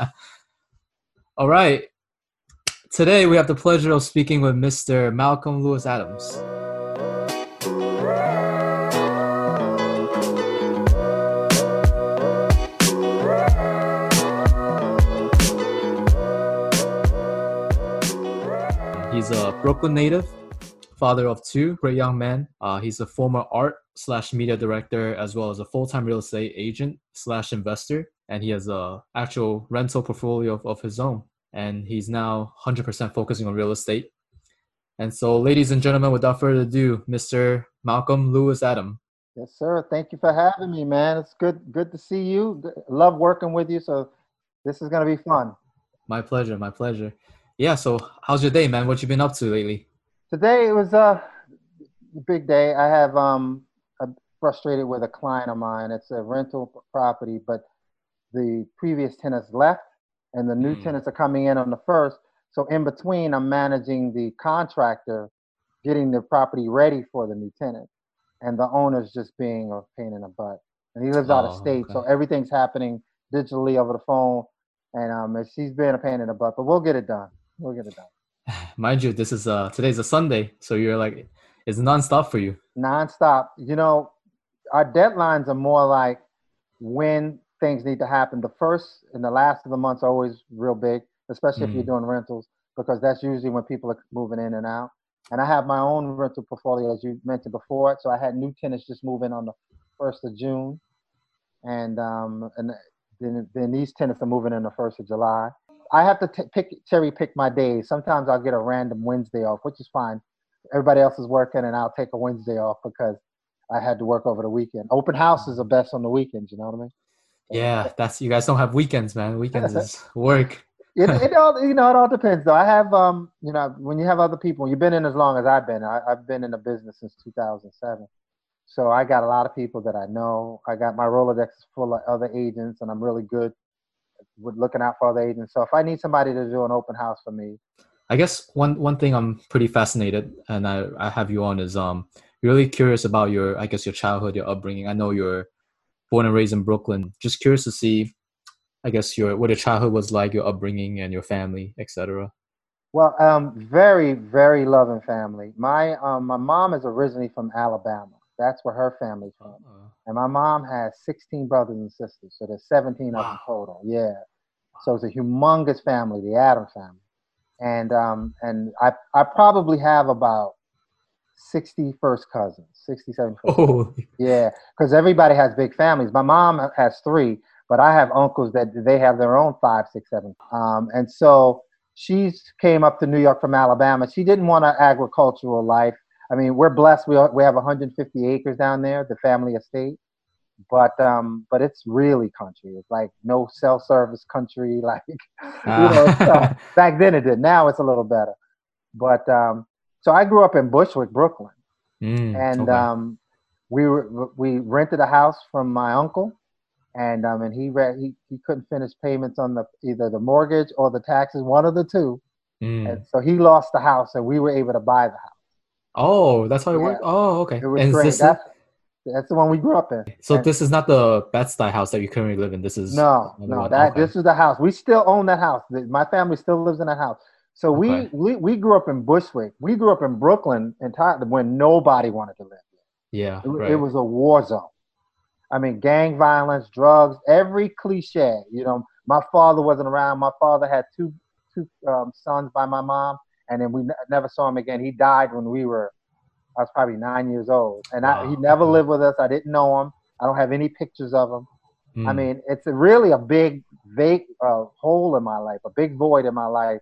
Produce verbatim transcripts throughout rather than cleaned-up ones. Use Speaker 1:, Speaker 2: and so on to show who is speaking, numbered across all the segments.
Speaker 1: All right. Today we have the pleasure of speaking with Mister Malcolm Lewis Adams. He's a Brooklyn native, father of two great young men. Uh, he's a former art slash media director, as well as a full-time real estate agent slash investor. And he has a actual rental portfolio of, of his own. And he's now one hundred percent focusing on real estate. And so, ladies and gentlemen, without further ado, Mister Malcolm Lewis Adams.
Speaker 2: Yes, sir. Thank you for having me, man. It's good good to see you. Love working with you. So this is going to be fun.
Speaker 1: My pleasure. My pleasure. Yeah. So how's your day, man? What you been up to lately?
Speaker 2: Today it was a big day. I have um I'm frustrated with a client of mine. It's a rental property, but the previous tenants left and the new
Speaker 1: Mm.
Speaker 2: tenants are coming in on the first. So in between, I'm managing the contractor getting the property ready for the new tenant, and the owner's just being a pain in the butt. And he lives out of
Speaker 1: Oh,
Speaker 2: state, so
Speaker 1: okay.
Speaker 2: everything's happening digitally over the phone. And um, and she's being a pain in the butt, but we'll get it done. We'll get it done.
Speaker 1: Mind you, this is uh today's a Sunday, so you're like it's nonstop for you.
Speaker 2: Nonstop. You know, our deadlines are more like when things need to happen. The first and the last of the months are always real big, especially if you're
Speaker 1: Mm.
Speaker 2: doing rentals, because that's usually when people are moving in and out. And I have my own rental portfolio, as you mentioned before. So I had new tenants just move in on the first of June, and um, and then then these tenants are moving in the first of July. I have to t- pick cherry pick my days. Sometimes I'll get a random Wednesday off, which is fine. Everybody else is working, and I'll take a Wednesday off because I had to work over the weekend. Open houses are best on the weekends. You know what I mean?
Speaker 1: Yeah, that's you guys don't have weekends, man. Weekends is work.
Speaker 2: It it all you know it all depends though. I have um you know when you have other people, you've been in as long as I've been. I, I've been in the business since two thousand seven, so I got a lot of people that I know. I got my Rolodex is full of other agents, and I'm really good with looking out for other agents. So if I need somebody to do an open house for me,
Speaker 1: I guess one one thing I'm pretty fascinated, and I I have you on is um really curious about your I guess your childhood, your upbringing. I know you're born and raised in Brooklyn. Just curious to see, I guess your what your childhood was like, your upbringing, and your family, et cetera.
Speaker 2: well, um, very very loving family. My um my mom is originally from Alabama. That's where her family's from,
Speaker 1: Oh,
Speaker 2: and my mom has sixteen brothers and sisters, so there's seventeen of them
Speaker 1: wow.
Speaker 2: total. Yeah. So it's a humongous family, the Adams family. And um, and I I probably have about sixty first cousins, sixty-seven first cousins.
Speaker 1: Oh,
Speaker 2: Yeah, because everybody has big families. My mom has three, but I have uncles that they have their own five, six, seven. Um, and so she came up to New York from Alabama. She didn't want an agricultural life. I mean, we're blessed. We we have one hundred fifty acres down there, the family estate, but um but it's really country. It's like no cell service country. Like you know it's tough.
Speaker 1: ah.
Speaker 2: Back then it did. Now it's a little better, but um so I grew up in Bushwick, Brooklyn.
Speaker 1: Mm,
Speaker 2: And
Speaker 1: okay.
Speaker 2: um we were we rented a house from my uncle, and um and he re- he, he couldn't finish payments on the either the mortgage or the taxes, one of the two. And
Speaker 1: Mm.
Speaker 2: so he lost the house, and we were able to buy the house.
Speaker 1: Oh, that's how it
Speaker 2: Yeah,
Speaker 1: worked. Oh, okay.
Speaker 2: it was
Speaker 1: And is
Speaker 2: great.
Speaker 1: this it?
Speaker 2: That's that's the one we grew up in.
Speaker 1: So
Speaker 2: And
Speaker 1: this is not the Bed-Stuy house that you currently live in. This is
Speaker 2: no,
Speaker 1: another
Speaker 2: no,
Speaker 1: one.
Speaker 2: that
Speaker 1: Okay.
Speaker 2: this is the house. We still own that house. The- My family still lives in that house. So we
Speaker 1: Okay.
Speaker 2: we, we grew up in Bushwick. We grew up in Brooklyn entirely when nobody wanted to live
Speaker 1: Yeah,
Speaker 2: there. It, it
Speaker 1: right.
Speaker 2: was a war zone. I mean, gang violence, drugs, every cliche. You know, my father wasn't around. My father had two two um, sons by my mom, and then we n- never saw him again. He died when we were I was probably nine years old, and I, he
Speaker 1: Wow.
Speaker 2: never
Speaker 1: Okay.
Speaker 2: lived with us. I didn't know him. I don't have any pictures of him. I
Speaker 1: Mm.
Speaker 2: mean, it's a really a big vague uh, hole in my life, a big void in my life.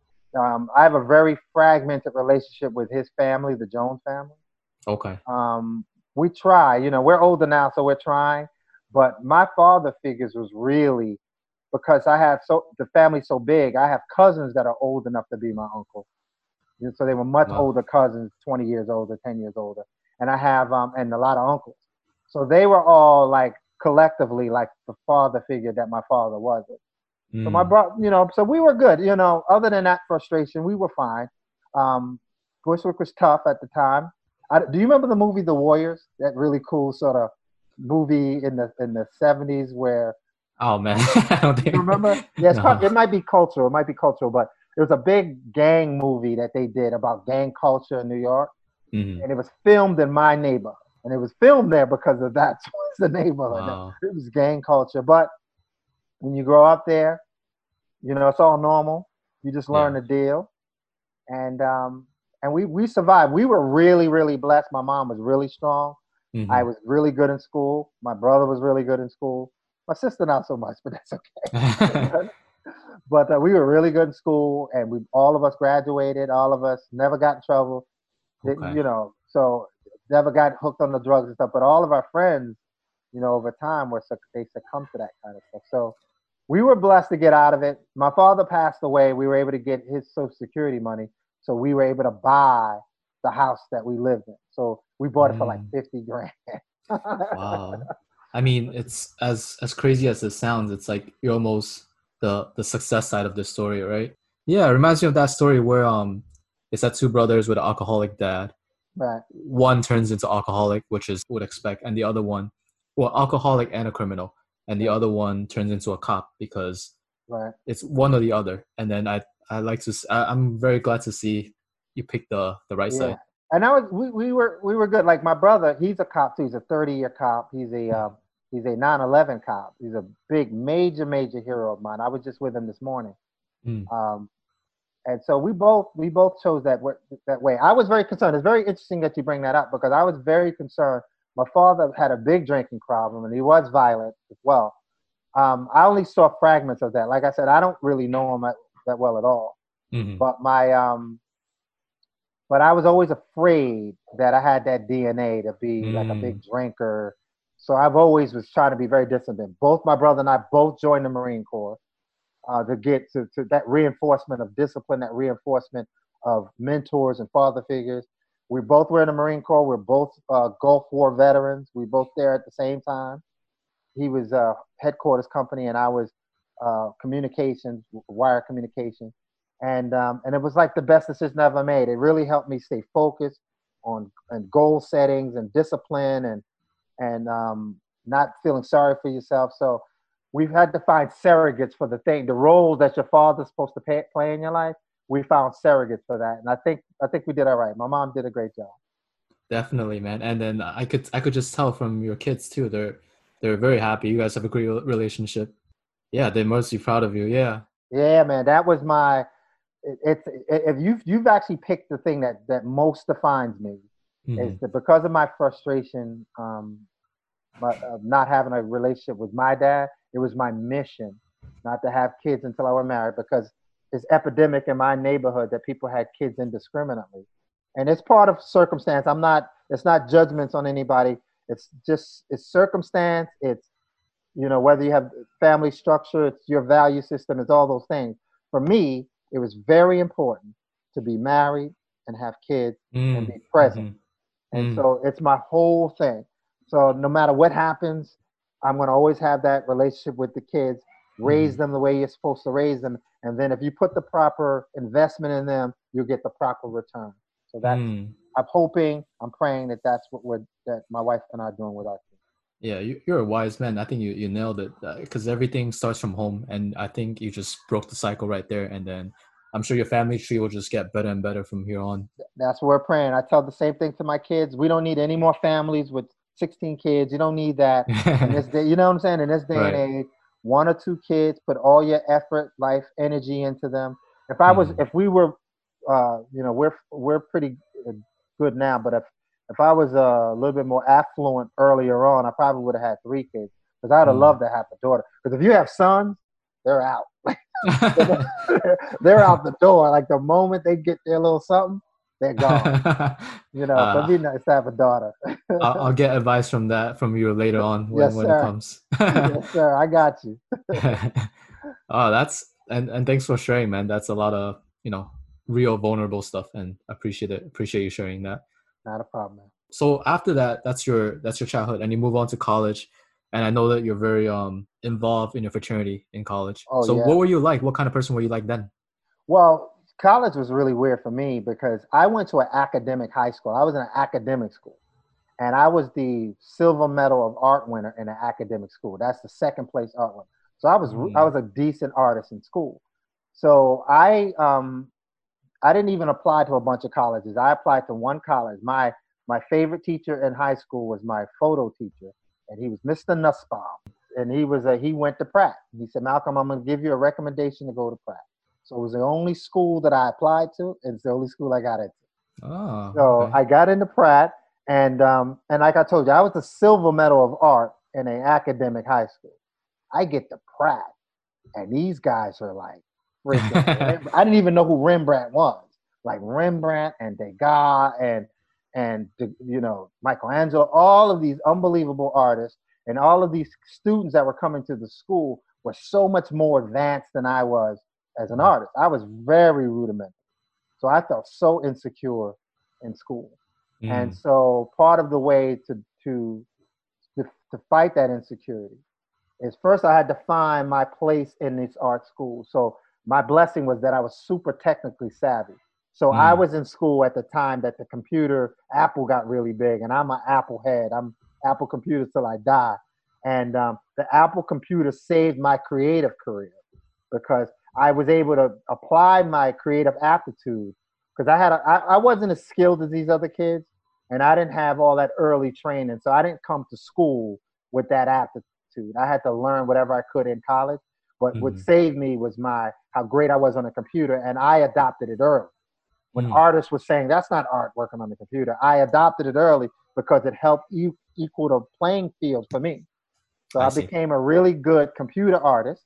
Speaker 2: Um, I have a very fragmented relationship with his family, the Jones family.
Speaker 1: Okay.
Speaker 2: Um, we try, you know, we're older now, so we're trying. But my father figures was really because I have so the family's so big. I have cousins that are old enough to be my uncle. And so they were much
Speaker 1: Wow.
Speaker 2: older cousins, twenty years older, ten years older. And I have um and a lot of uncles. So they were all like collectively like the father figure that my father was. So my
Speaker 1: Mm.
Speaker 2: bro, you know, so we were good. You know, other than that frustration, we were fine. Um, Bushwick was tough at the time. I, do you remember the movie The Warriors? That really cool sort of movie in the in the seventies where
Speaker 1: Oh man, I don't
Speaker 2: You
Speaker 1: think
Speaker 2: remember? Yeah, it's
Speaker 1: no.
Speaker 2: probably, it might be cultural. It might be cultural, but it was a big gang movie that they did about gang culture in New York,
Speaker 1: Hmm.
Speaker 2: and it was filmed in my neighborhood, and it was filmed there because of that. So it's the neighborhood.
Speaker 1: Wow.
Speaker 2: It was gang culture, but when you grow up there, you know it's all normal. You just learn
Speaker 1: Yeah.
Speaker 2: the deal, and um, and we we survived. We were really really blessed. My mom was really strong. I
Speaker 1: Hmm.
Speaker 2: was really good in school. My brother was really good in school. My sister not so much, but that's okay. But uh, we were really good in school, and we all of us graduated. All of us never got in trouble. Didn't
Speaker 1: Okay.
Speaker 2: you know? So never got hooked on the drugs and stuff. But all of our friends, you know, over time were suc- they succumbed to that kind of stuff. So we were blessed to get out of it. My father passed away. We were able to get his Social Security money, so we were able to buy the house that we lived in. So we bought it for like
Speaker 1: Mm,
Speaker 2: fifty grand.
Speaker 1: wow. I mean, it's as as crazy as it sounds, it's like you're almost the the success side of the story, right? Yeah, it reminds me of that story where um it's that two brothers with an alcoholic dad.
Speaker 2: Right,
Speaker 1: One turns into alcoholic, which is would expect, and the other one, well, alcoholic and a criminal, and the
Speaker 2: right,
Speaker 1: other one turns into a cop because
Speaker 2: right.
Speaker 1: it's one or the other. And then I I like to s- I, I'm very glad to see you pick the the right
Speaker 2: Yeah,
Speaker 1: side.
Speaker 2: and that was we, we were we were good. Like my brother, he's a cop too. He's a thirty year cop. He's a uh, he's a nine eleven cop. He's a big major major hero of mine. I was just with him this morning.
Speaker 1: Mm,
Speaker 2: Um, and so we both we both chose that wa- that way. I was very concerned. It's very interesting that you bring that up because I was very concerned. My father had a big drinking problem and he was violent as well. Um, I only saw fragments of that. Like I said, I don't really know him that, that well at all.
Speaker 1: hmm.
Speaker 2: But my um, but I was always afraid that I had that D N A to be like a
Speaker 1: Mm,
Speaker 2: big drinker. So I've always was trying to be very disciplined. Both my brother and I both joined the Marine Corps uh, to get to, to that reinforcement of discipline, that reinforcement of mentors and father figures. We both were in the Marine Corps. We're both uh, Gulf War veterans. We both there at the same time. He was uh, headquarters company, and I was uh, communications, wire communication, and um, and it was like the best decision I ever made. It really helped me stay focused on and goal settings and discipline and and um, not feeling sorry for yourself. So we've had to find surrogates for the thing, the roles that your father's supposed to pay, play in your life. We found surrogates for that, and I think I think we did all right. My mom did a great job.
Speaker 1: definitely, man. And then I could I could just tell from your kids too. They're they're very happy. You guys have a great relationship. Yeah, they're mostly proud of you. Yeah.
Speaker 2: Yeah, man, that was my. It, it's it, if you've you've actually picked the thing that that most defines me, is
Speaker 1: Hmm.
Speaker 2: that because of my frustration, um, my, of not having a relationship with my dad, it was my mission not to have kids until I were married because it's epidemic in my neighborhood that people had kids indiscriminately, and it's part of circumstance. I'm not. It's not judgments on anybody. It's just it's circumstance. It's you know whether you have family structure, it's your value system, it's all those things. For me, it was very important to be married and have kids and
Speaker 1: Mm,
Speaker 2: be present,
Speaker 1: hmm.
Speaker 2: and
Speaker 1: Mm,
Speaker 2: so it's my whole thing. So no matter what happens, I'm going to always have that relationship with the kids, raise
Speaker 1: hmm.
Speaker 2: them the way you're supposed to raise them, and then if you put the proper investment in them, you'll get the proper return. So that's
Speaker 1: Mm.
Speaker 2: I'm hoping, I'm praying that that's what we're that my wife and I are doing with our kids.
Speaker 1: Yeah, you, you're a wise man. I think you, you nailed it because everything starts from home, and I think you just broke the cycle right there. And then I'm sure your family tree will just get better and better from here on.
Speaker 2: That's what we're praying. I tell the same thing to my kids. We don't need any more families with sixteen kids. You don't need that in this day. You know what I'm saying? In this day and
Speaker 1: Right.
Speaker 2: age, one or two kids, put all your effort, life, energy into them. If I was,
Speaker 1: Hmm.
Speaker 2: if we were, uh, you know, we're we're pretty uh, good now. But if if I was uh, a little bit more affluent earlier on, I probably would have had three kids because I'd have
Speaker 1: Hmm.
Speaker 2: loved to have a daughter. Because if you have sons, they're out. They're out the door. Like the moment they get their little something, they're gone. You know, so it'd
Speaker 1: uh,
Speaker 2: be nice to have a daughter.
Speaker 1: I'll, I'll get advice from that from you later on when
Speaker 2: Yes,
Speaker 1: when it
Speaker 2: sir.
Speaker 1: comes.
Speaker 2: Yes, sir. I got you.
Speaker 1: Oh, that's and and thanks for sharing, man. That's a lot of you know real vulnerable stuff, and appreciate it. Appreciate you sharing that.
Speaker 2: Not a problem, man.
Speaker 1: So after that, that's your that's your childhood, and you move on to college. And I know that you're very um involved in your fraternity in college.
Speaker 2: Oh,
Speaker 1: So
Speaker 2: yeah.
Speaker 1: what were you like? What kind of person were you like then?
Speaker 2: Well, college was really weird for me because I went to an academic high school. I was in an academic school, and I was the silver medal of art winner in an academic school. That's the second place art winner. So I was I
Speaker 1: Mm.
Speaker 2: was a decent artist in school. So I um I didn't even apply to a bunch of colleges. I applied to one college. My my favorite teacher in high school was my photo teacher, and he was Mister Nussbaum. And he was a he went to Pratt. He said, Malcolm, I'm going to give you a recommendation to go to Pratt. So it was the only school that I applied to, and it's the only school I got into.
Speaker 1: Oh,
Speaker 2: So
Speaker 1: okay.
Speaker 2: I got into Pratt, and um, and like I told you, I was a silver medal of art in an academic high school. I get to Pratt, and these guys are like freaking. Rembrandt. I didn't even know who Rembrandt was. Like Rembrandt and Degas and and you know Michelangelo, all of these unbelievable artists, and all of these students that were coming to the school were so much more advanced than I was as an artist. I was very rudimentary, so I felt so insecure in school. And
Speaker 1: Mm.
Speaker 2: so part of the way to to to, to fight that insecurity is first I had to find my place in this art school. So my blessing was that I was super technically savvy. So I
Speaker 1: Mm.
Speaker 2: was in school at the time that the computer, Apple got really big, and I'm an Apple head. I'm Apple computers till I die. And um, the Apple computer saved my creative career because I was able to apply my creative aptitude because I had a, I, I wasn't as skilled as these other kids, and I didn't have all that early training. So I didn't come to school with that aptitude. I had to learn whatever I could in college. But what
Speaker 1: Mm.
Speaker 2: saved me was my how great I was on the computer, and I adopted it early. When
Speaker 1: Mm.
Speaker 2: artists were saying that's not art working on the computer, I adopted it early because it helped e- equal the playing field for me. So
Speaker 1: I
Speaker 2: I
Speaker 1: see.
Speaker 2: became a really good computer artist,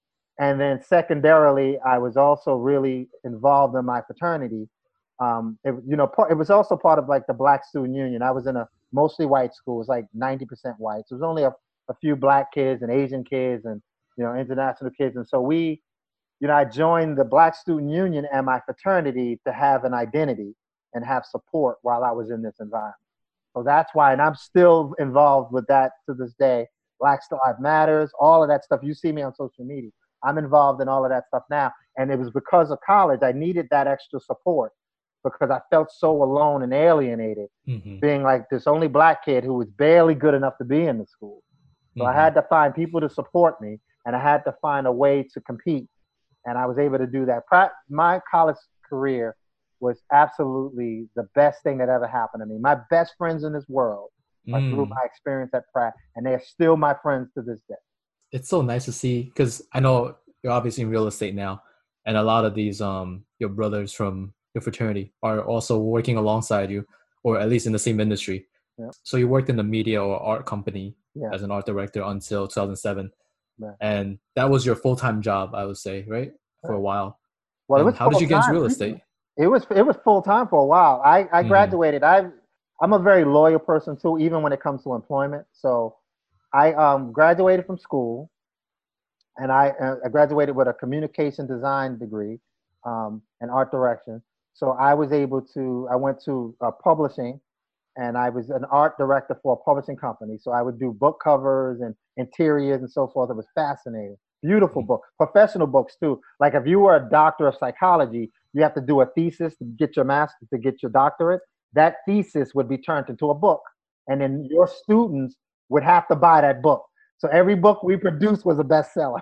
Speaker 2: and then secondarily, I was also really involved in my fraternity. Um, it, you know, part, it was also part of like the Black Student Union. I was in a mostly white school. It was like ninety percent white. So it was only a, a few black kids and Asian kids and, you know, international kids. And so we, you know, I joined the Black Student Union and my fraternity to have an identity and have support while I was in this environment. So that's why, and I'm still involved with that to this day. Black Lives Matters, all of that stuff. You see me on social media. I'm involved in all of that stuff now. And it was because of college, I needed that extra support because I felt so alone and alienated,
Speaker 1: Mm-hmm.
Speaker 2: being like this only black kid who was barely good enough to be in the school. So I
Speaker 1: Mm-hmm.
Speaker 2: had to find people to support me, and I had to find a way to compete. And I was able to do that. My college career was absolutely the best thing that ever happened to me. My best friends in this world are through
Speaker 1: Mm.
Speaker 2: my experience at Pratt, and they are still my friends to this day.
Speaker 1: It's so nice to see because I know you're obviously in real estate now, and a lot of these um your brothers from your fraternity are also working alongside you, or at least in the same industry.
Speaker 2: Yeah,
Speaker 1: So you worked in the media or art company
Speaker 2: yeah,
Speaker 1: as an art director until two thousand seven,
Speaker 2: yeah.
Speaker 1: and that was your full-time job, I would say, right? For a
Speaker 2: Right.
Speaker 1: while.
Speaker 2: Well, it
Speaker 1: And
Speaker 2: was
Speaker 1: how did
Speaker 2: full
Speaker 1: you get into
Speaker 2: time.
Speaker 1: real estate?
Speaker 2: It was it was full time for a while. I I
Speaker 1: Mm-hmm.
Speaker 2: graduated. I I'm a very loyal person too, even when it comes to employment. So I um graduated from school, and I, uh, I graduated with a communication design degree, um, and art direction. So I was able to. I went to uh, publishing, and I was an art director for a publishing company. So I would do book covers and interiors and so forth. It was fascinating. Beautiful book, professional books too. Like if you were a doctor of psychology, you have to do a thesis to get your master to get your doctorate. That thesis would be turned into a book, and then your students would have to buy that book. So every book we produced was a bestseller.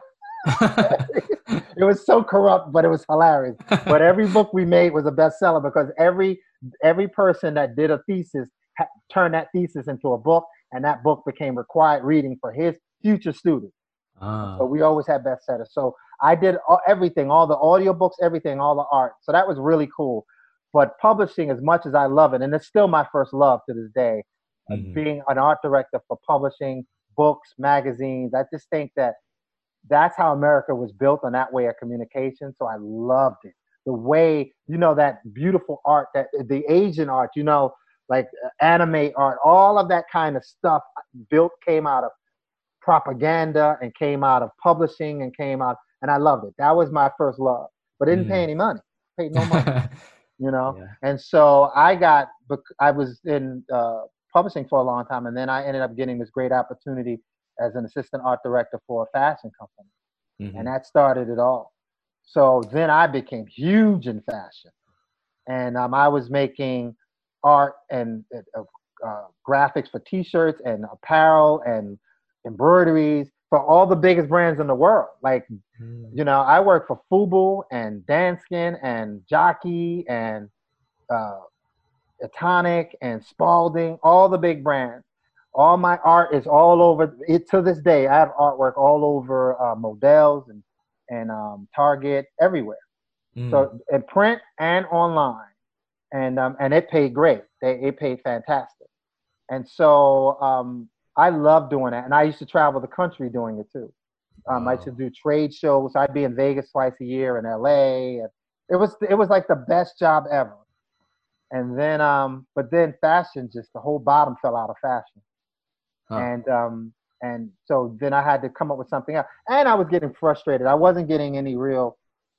Speaker 2: It was so corrupt, but it was hilarious. But every book we made was a bestseller because every every person that did a thesis ha- turned that thesis into a book, and that book became required reading for his future students. So
Speaker 1: Ah.
Speaker 2: we always had bestsellers. So I did all, everything, all the audiobooks, everything, all the art. So that was really cool. But publishing, as much as I love it, and it's still my first love to this day, uh,
Speaker 1: Mm-hmm.
Speaker 2: being an art director for publishing books, magazines, I just think that that's how America was built on that way of communication. So I loved it. The way, you know, that beautiful art, that the Asian art, you know, like uh, anime art, all of that kind of stuff built came out of propaganda and came out of publishing and came out, and I loved it. That was my first love, but it didn't pay
Speaker 1: Mm.
Speaker 2: any money. Paid no money, you know.
Speaker 1: Yeah.
Speaker 2: And so I got, I was in uh, publishing for a long time, and then I ended up getting this great opportunity as an assistant art director for a fashion company,
Speaker 1: Mm-hmm.
Speaker 2: and that started it all. So then I became huge in fashion, and um, I was making art and uh, uh, graphics for T-shirts and apparel and embroideries. for all the biggest brands in the world. Like,
Speaker 1: Mm.
Speaker 2: you know, I work for Fubu and Danskin and Jockey and uh, Etonic and Spalding, all the big brands. All my art is all over it to this day. I have artwork all over uh, Models and and um, Target, everywhere.
Speaker 1: Mm.
Speaker 2: So in print and online, and um, and it paid great. They it paid fantastic, and so um, I love doing that. And I used to travel the country doing it too. Um, I used to
Speaker 1: Wow.
Speaker 2: do trade shows. I'd be in Vegas twice a year in L A. And it was it was like the best job ever. And then um, but then fashion, just the whole bottom fell out of fashion.
Speaker 1: Huh.
Speaker 2: And um, and so then I had to come up with something else. And I was getting frustrated. I wasn't getting any real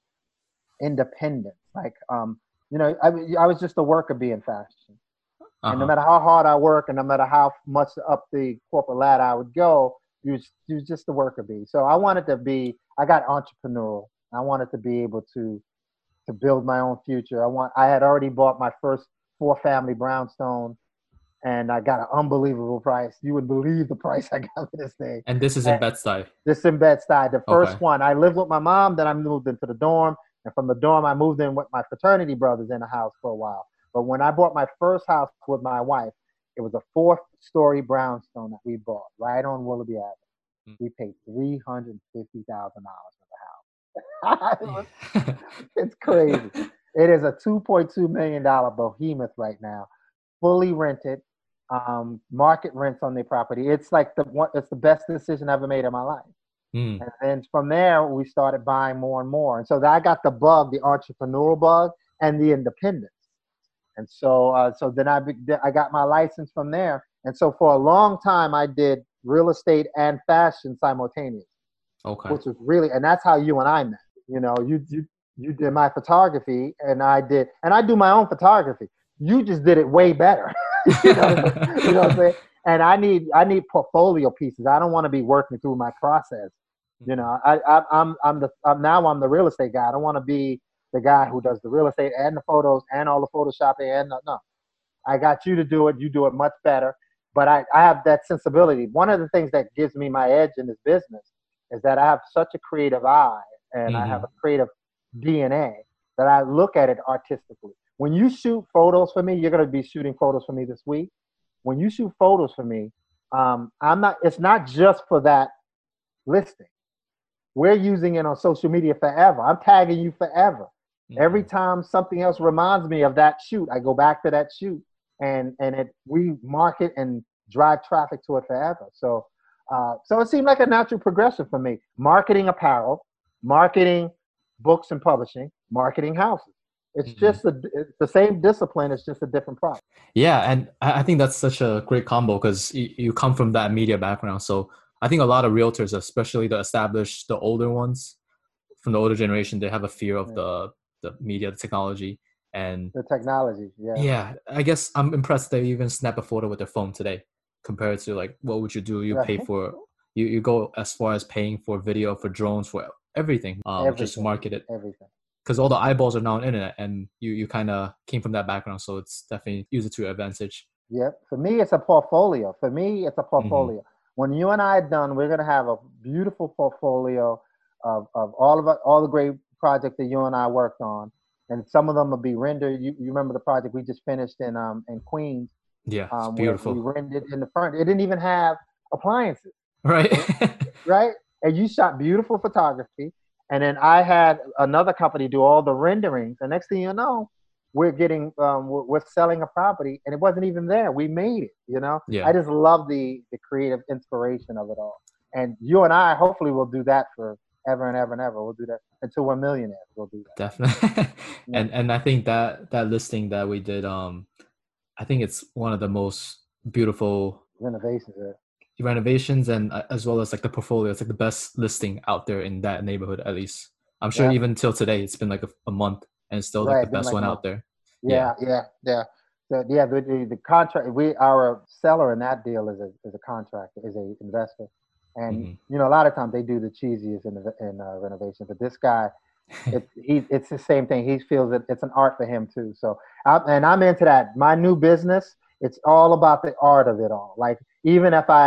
Speaker 2: independence. Like um, you know, I I was just a worker being fashion. And no
Speaker 1: Uh-huh.
Speaker 2: matter how hard I work, and no matter how much up the corporate ladder I would go, you was, you was just the worker bee. So I wanted to be. I got entrepreneurial. I wanted to be able to to build my own future. I want. I had already bought my first four family brownstone, and I got an unbelievable price. You would believe the price I got for this thing.
Speaker 1: And this is in
Speaker 2: And
Speaker 1: Bed-Stuy.
Speaker 2: this in Bed-Stuy, the
Speaker 1: Okay.
Speaker 2: first one. I lived with my mom. Then I moved into the dorm, and from the dorm I moved in with my fraternity brothers in a house for a while. But when I bought my first house with my wife, it was a fourth-story brownstone that we bought right on Willoughby Avenue.
Speaker 1: Mm.
Speaker 2: We paid three hundred fifty thousand dollars for the house. It was-
Speaker 1: Yeah.
Speaker 2: it's crazy. It is a two point two million dollar behemoth right now, fully rented, um, market rents on their property. It's like the one. It's the best decision I ever made in my life.
Speaker 1: Mm.
Speaker 2: And then from there, we started buying more and more. And so I got the bug, the entrepreneurial bug, and the independence. And so, uh, so then I be- I got my license from there. And so for a long time, I did real estate and fashion simultaneously,
Speaker 1: Okay.
Speaker 2: which was really, and that's how you and I met. You know, you you you did my photography, and I did, and I do my own photography. You just did it way better. you know, what I'm saying? You know what I'm saying? And I need I need portfolio pieces. I don't want to be working through my process. You
Speaker 1: Mhm.
Speaker 2: know, I, I I'm I'm the I'm now I'm the real estate guy. I don't want to be the guy who does the real estate and the photos and all the photoshopping and no, no. I got you to do it. You do it much better. But I, I have that sensibility. One of the things that gives me my edge in this business is that I have such a creative eye and I have
Speaker 1: Mhm.
Speaker 2: a creative D N A that I look at it artistically. When you shoot photos for me, you're going to be shooting photos for me this week. When you shoot photos for me, um, I'm not. It's not just for that listing. We're using it on social media forever. I'm tagging you forever. Every
Speaker 1: Mhm.
Speaker 2: time something else reminds me of that shoot, I go back to that shoot, and and it we market and drive traffic to it forever. So, uh, so it seemed like a natural progression for me: marketing apparel, marketing books and publishing, marketing houses. It's
Speaker 1: Mhm.
Speaker 2: just a, it's the same discipline. It's just a different product.
Speaker 1: Yeah, and I I think that's such a great combo because you, you come from that media background. So I think a lot of realtors, especially the established, the older ones from the older generation, they have a fear of
Speaker 2: Yeah.
Speaker 1: the the media, the technology, and
Speaker 2: The technology, yeah,
Speaker 1: yeah, I guess I'm impressed they even snap a photo with their phone today, compared to like what would you do? You pay
Speaker 2: right.
Speaker 1: for you you go as far as paying for video, for drones, for everything, um, just to
Speaker 2: Everything,
Speaker 1: market it
Speaker 2: everything.
Speaker 1: because all the eyeballs are now on the internet, and you you kind of came from that background, so it's definitely use it to your advantage.
Speaker 2: Yep. For me, it's a portfolio. For me, it's a
Speaker 1: Hmm.
Speaker 2: portfolio. When you and I are done, we're gonna have a beautiful portfolio of, of all of it, all the great projects that you and I worked on, and some of them will be rendered. You, you remember the project we just finished in um in Queens,
Speaker 1: Yeah, it's
Speaker 2: um, where we
Speaker 1: beautiful,
Speaker 2: rendered in the front. It didn't even have appliances,
Speaker 1: right?
Speaker 2: right? And you shot beautiful photography. And then I had another company do all the renderings. And next thing you know, we're getting um, we're, we're selling a property, and it wasn't even there. We made it. You know, I
Speaker 1: Yeah,
Speaker 2: just love the the creative inspiration of it all. And you and I, hopefully, will do that for ever and ever and ever. We'll do that until we're millionaires. We'll do that.
Speaker 1: definitely.
Speaker 2: Yeah,
Speaker 1: and and I think that that listing that we did, um, I think it's one of the most beautiful
Speaker 2: renovations. There.
Speaker 1: renovations and uh, as well as like the portfolio. It's like the best listing out there in that neighborhood, at least. I'm sure
Speaker 2: Yeah,
Speaker 1: even till today, it's been like a, a month and it's still like the
Speaker 2: right. Been
Speaker 1: best
Speaker 2: like a
Speaker 1: one
Speaker 2: month.
Speaker 1: out there. Yeah.
Speaker 2: Yeah, yeah, yeah. So yeah, the, the the contract. We our seller in that deal is a is a contractor, is a investor, and
Speaker 1: Hmm.
Speaker 2: you know a lot of times they do the cheesiest in the, in uh, renovation, but this guy, it he it's the same thing. He feels that it's an art for him too. So I, and I'm into that. My new business, it's all about the art of it all. Like even if I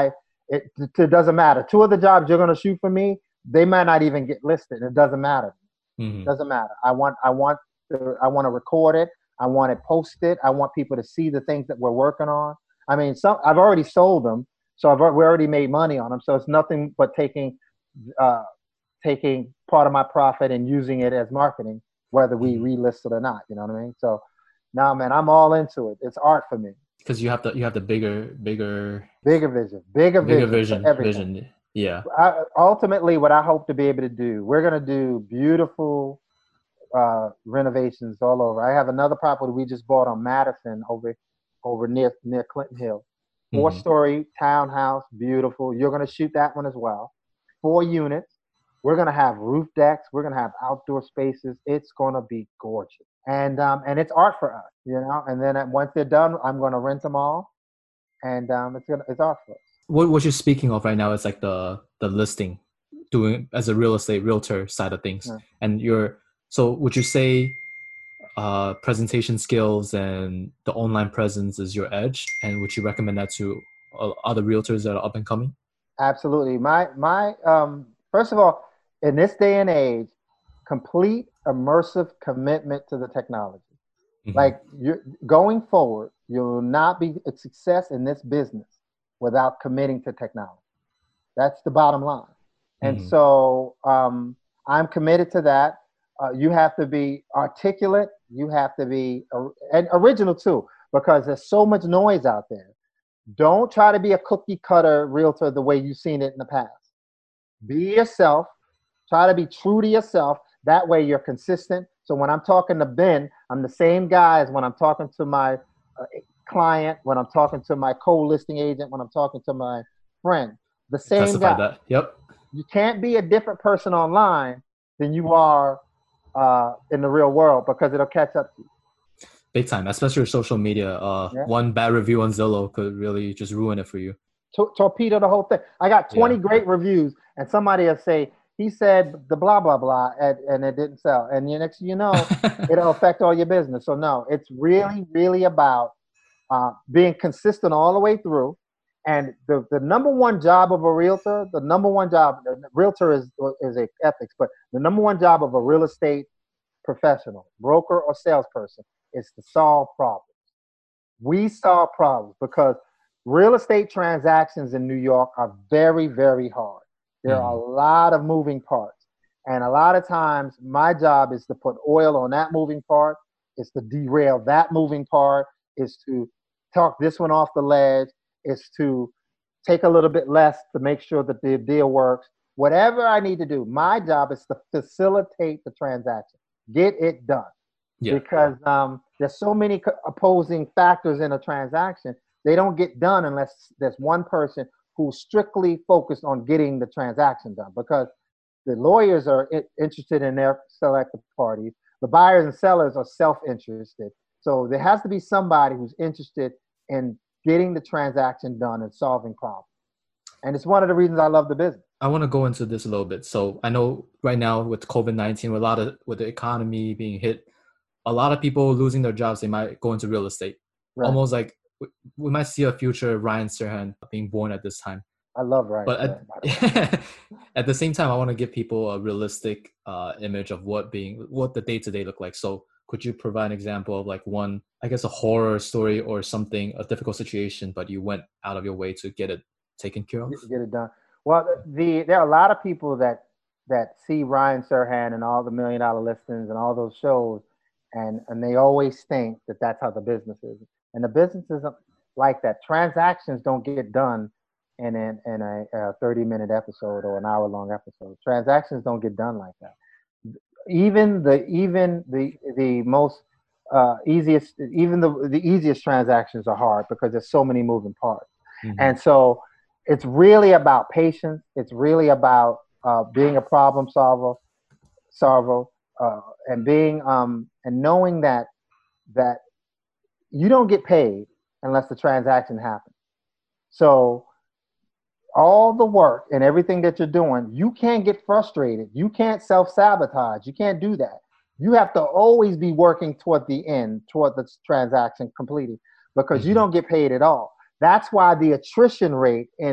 Speaker 2: It, it doesn't matter. Two of the jobs you're going to shoot for me, they might not even get listed. It doesn't matter.
Speaker 1: Mm-hmm.
Speaker 2: Doesn't matter. I want I want to I want to record it. I want to post it. I want people to see the things that we're working on. I mean, some I've already sold them, so I've we already made money on them. So it's nothing but taking uh, taking part of my profit and using it as marketing, whether we
Speaker 1: Mm-hmm.
Speaker 2: relist it or not. You know what I mean? So, now, man, I'm all into it. It's art for me.
Speaker 1: Because you have the you have the bigger bigger
Speaker 2: Bigger vision, bigger,
Speaker 1: bigger
Speaker 2: vision,
Speaker 1: vision
Speaker 2: for everything.
Speaker 1: vision. Yeah.
Speaker 2: I, ultimately, what I hope to be able to do, we're going to do beautiful uh, renovations all over. I have another property we just bought on Madison over over near near Clinton Hill. Four
Speaker 1: Mm-hmm.
Speaker 2: story townhouse, beautiful. You're going to shoot that one as well. Four units. We're going to have roof decks. We're going to have outdoor spaces. It's going to be gorgeous. And um, and it's art for us, you know. And then once they're done, I'm going to rent them all, and um, it's gonna it's art for us.
Speaker 1: What what you're speaking of right now is like the the listing, doing as a real estate realtor side of things,
Speaker 2: Yeah.
Speaker 1: and you're so would you say uh, presentation skills and the online presence is your edge, and would you recommend that to uh, other realtors that are up and coming?
Speaker 2: Absolutely. My my um, first of all, in this day and age, complete immersive commitment to the technology.
Speaker 1: Mm-hmm.
Speaker 2: Like you're going forward, you will not be a success in this business without committing to technology. That's the bottom line. And
Speaker 1: Mm-hmm.
Speaker 2: so um, I'm committed to that. Uh, you have to be articulate. You have to be or, and original too, because there's so much noise out there. Don't try to be a cookie cutter realtor the way you've seen it in the past. Be yourself. Try to be true to yourself. That way you're consistent. So when I'm talking to Ben, I'm the same guy as when I'm talking to my uh, client, when I'm talking to my co-listing agent, when I'm talking to my friend. The same
Speaker 1: Testify
Speaker 2: guy.
Speaker 1: that. Yep.
Speaker 2: You can't be a different person online than you are uh, in the real world, because it'll catch up to you.
Speaker 1: Big time, especially your social media. Uh,
Speaker 2: Yeah.
Speaker 1: One bad review on Zillow could really just ruin it for you.
Speaker 2: To- torpedo the whole thing. I got twenty
Speaker 1: Yeah.
Speaker 2: great reviews, and somebody will say, he said the blah, blah, blah, and, and it didn't sell. And the next thing you know, it'll affect all your business. So no, it's really, really about uh, being consistent all the way through. And the, the number one job of a realtor, the number one job, the realtor is, is a ethics, but the number one job of a real estate professional, broker or salesperson, is to solve problems. We solve problems because real estate transactions in New York are very, very hard. There are a lot of moving parts. And a lot of times my job is to put oil on that moving part, is to derail that moving part, is to talk this one off the ledge, is to take a little bit less to make sure that the deal works. Whatever I need to do, my job is to facilitate the transaction, get it done.
Speaker 1: Yeah.
Speaker 2: Because um, there's so many co- opposing factors in a transaction, they don't get done unless there's one person who's strictly focused on getting the transaction done. Because the lawyers are I- interested in their selected parties, the buyers and sellers are self-interested. So there has to be somebody who's interested in getting the transaction done and solving problems. And it's one of the reasons I love the business.
Speaker 1: I want to go into this a little bit. So I know right now with COVID nineteen, with a lot of with the economy being hit, a lot of people losing their jobs, they might go into real estate.
Speaker 2: Right.
Speaker 1: Almost like we, we might see a future Ryan Serhant being born at this time.
Speaker 2: I love Ryan
Speaker 1: But
Speaker 2: Serhant, by the way.
Speaker 1: at, at the same time, I want to give people a realistic uh, image of what being what the day to day look like. So could you provide an example of like one, I guess, a horror story or something, a difficult situation, but you went out of your way to get it taken care of?
Speaker 2: Get, get it done. Well, the there are a lot of people that that see Ryan Serhant and all the Million Dollar Listings and all those shows, and and they always think that that's how the business is. And the business isn't like that. Transactions don't get done in an, in a, a thirty minute episode or an hour long episode. Transactions don't get done like that. Even the even the the most uh, easiest even the the easiest transactions are hard because there's so many moving parts.
Speaker 1: Mhm.
Speaker 2: And so it's really about patience. It's really about uh, being a problem solver, solver, uh, and being um, and knowing that that you don't get paid unless the transaction happens. So all the work and everything that you're doing, you can't get frustrated. You can't self-sabotage. You can't do that. You have to always be working toward the end, toward the transaction completing, because
Speaker 1: Mhm.
Speaker 2: you don't get paid at all. That's why the attrition rate in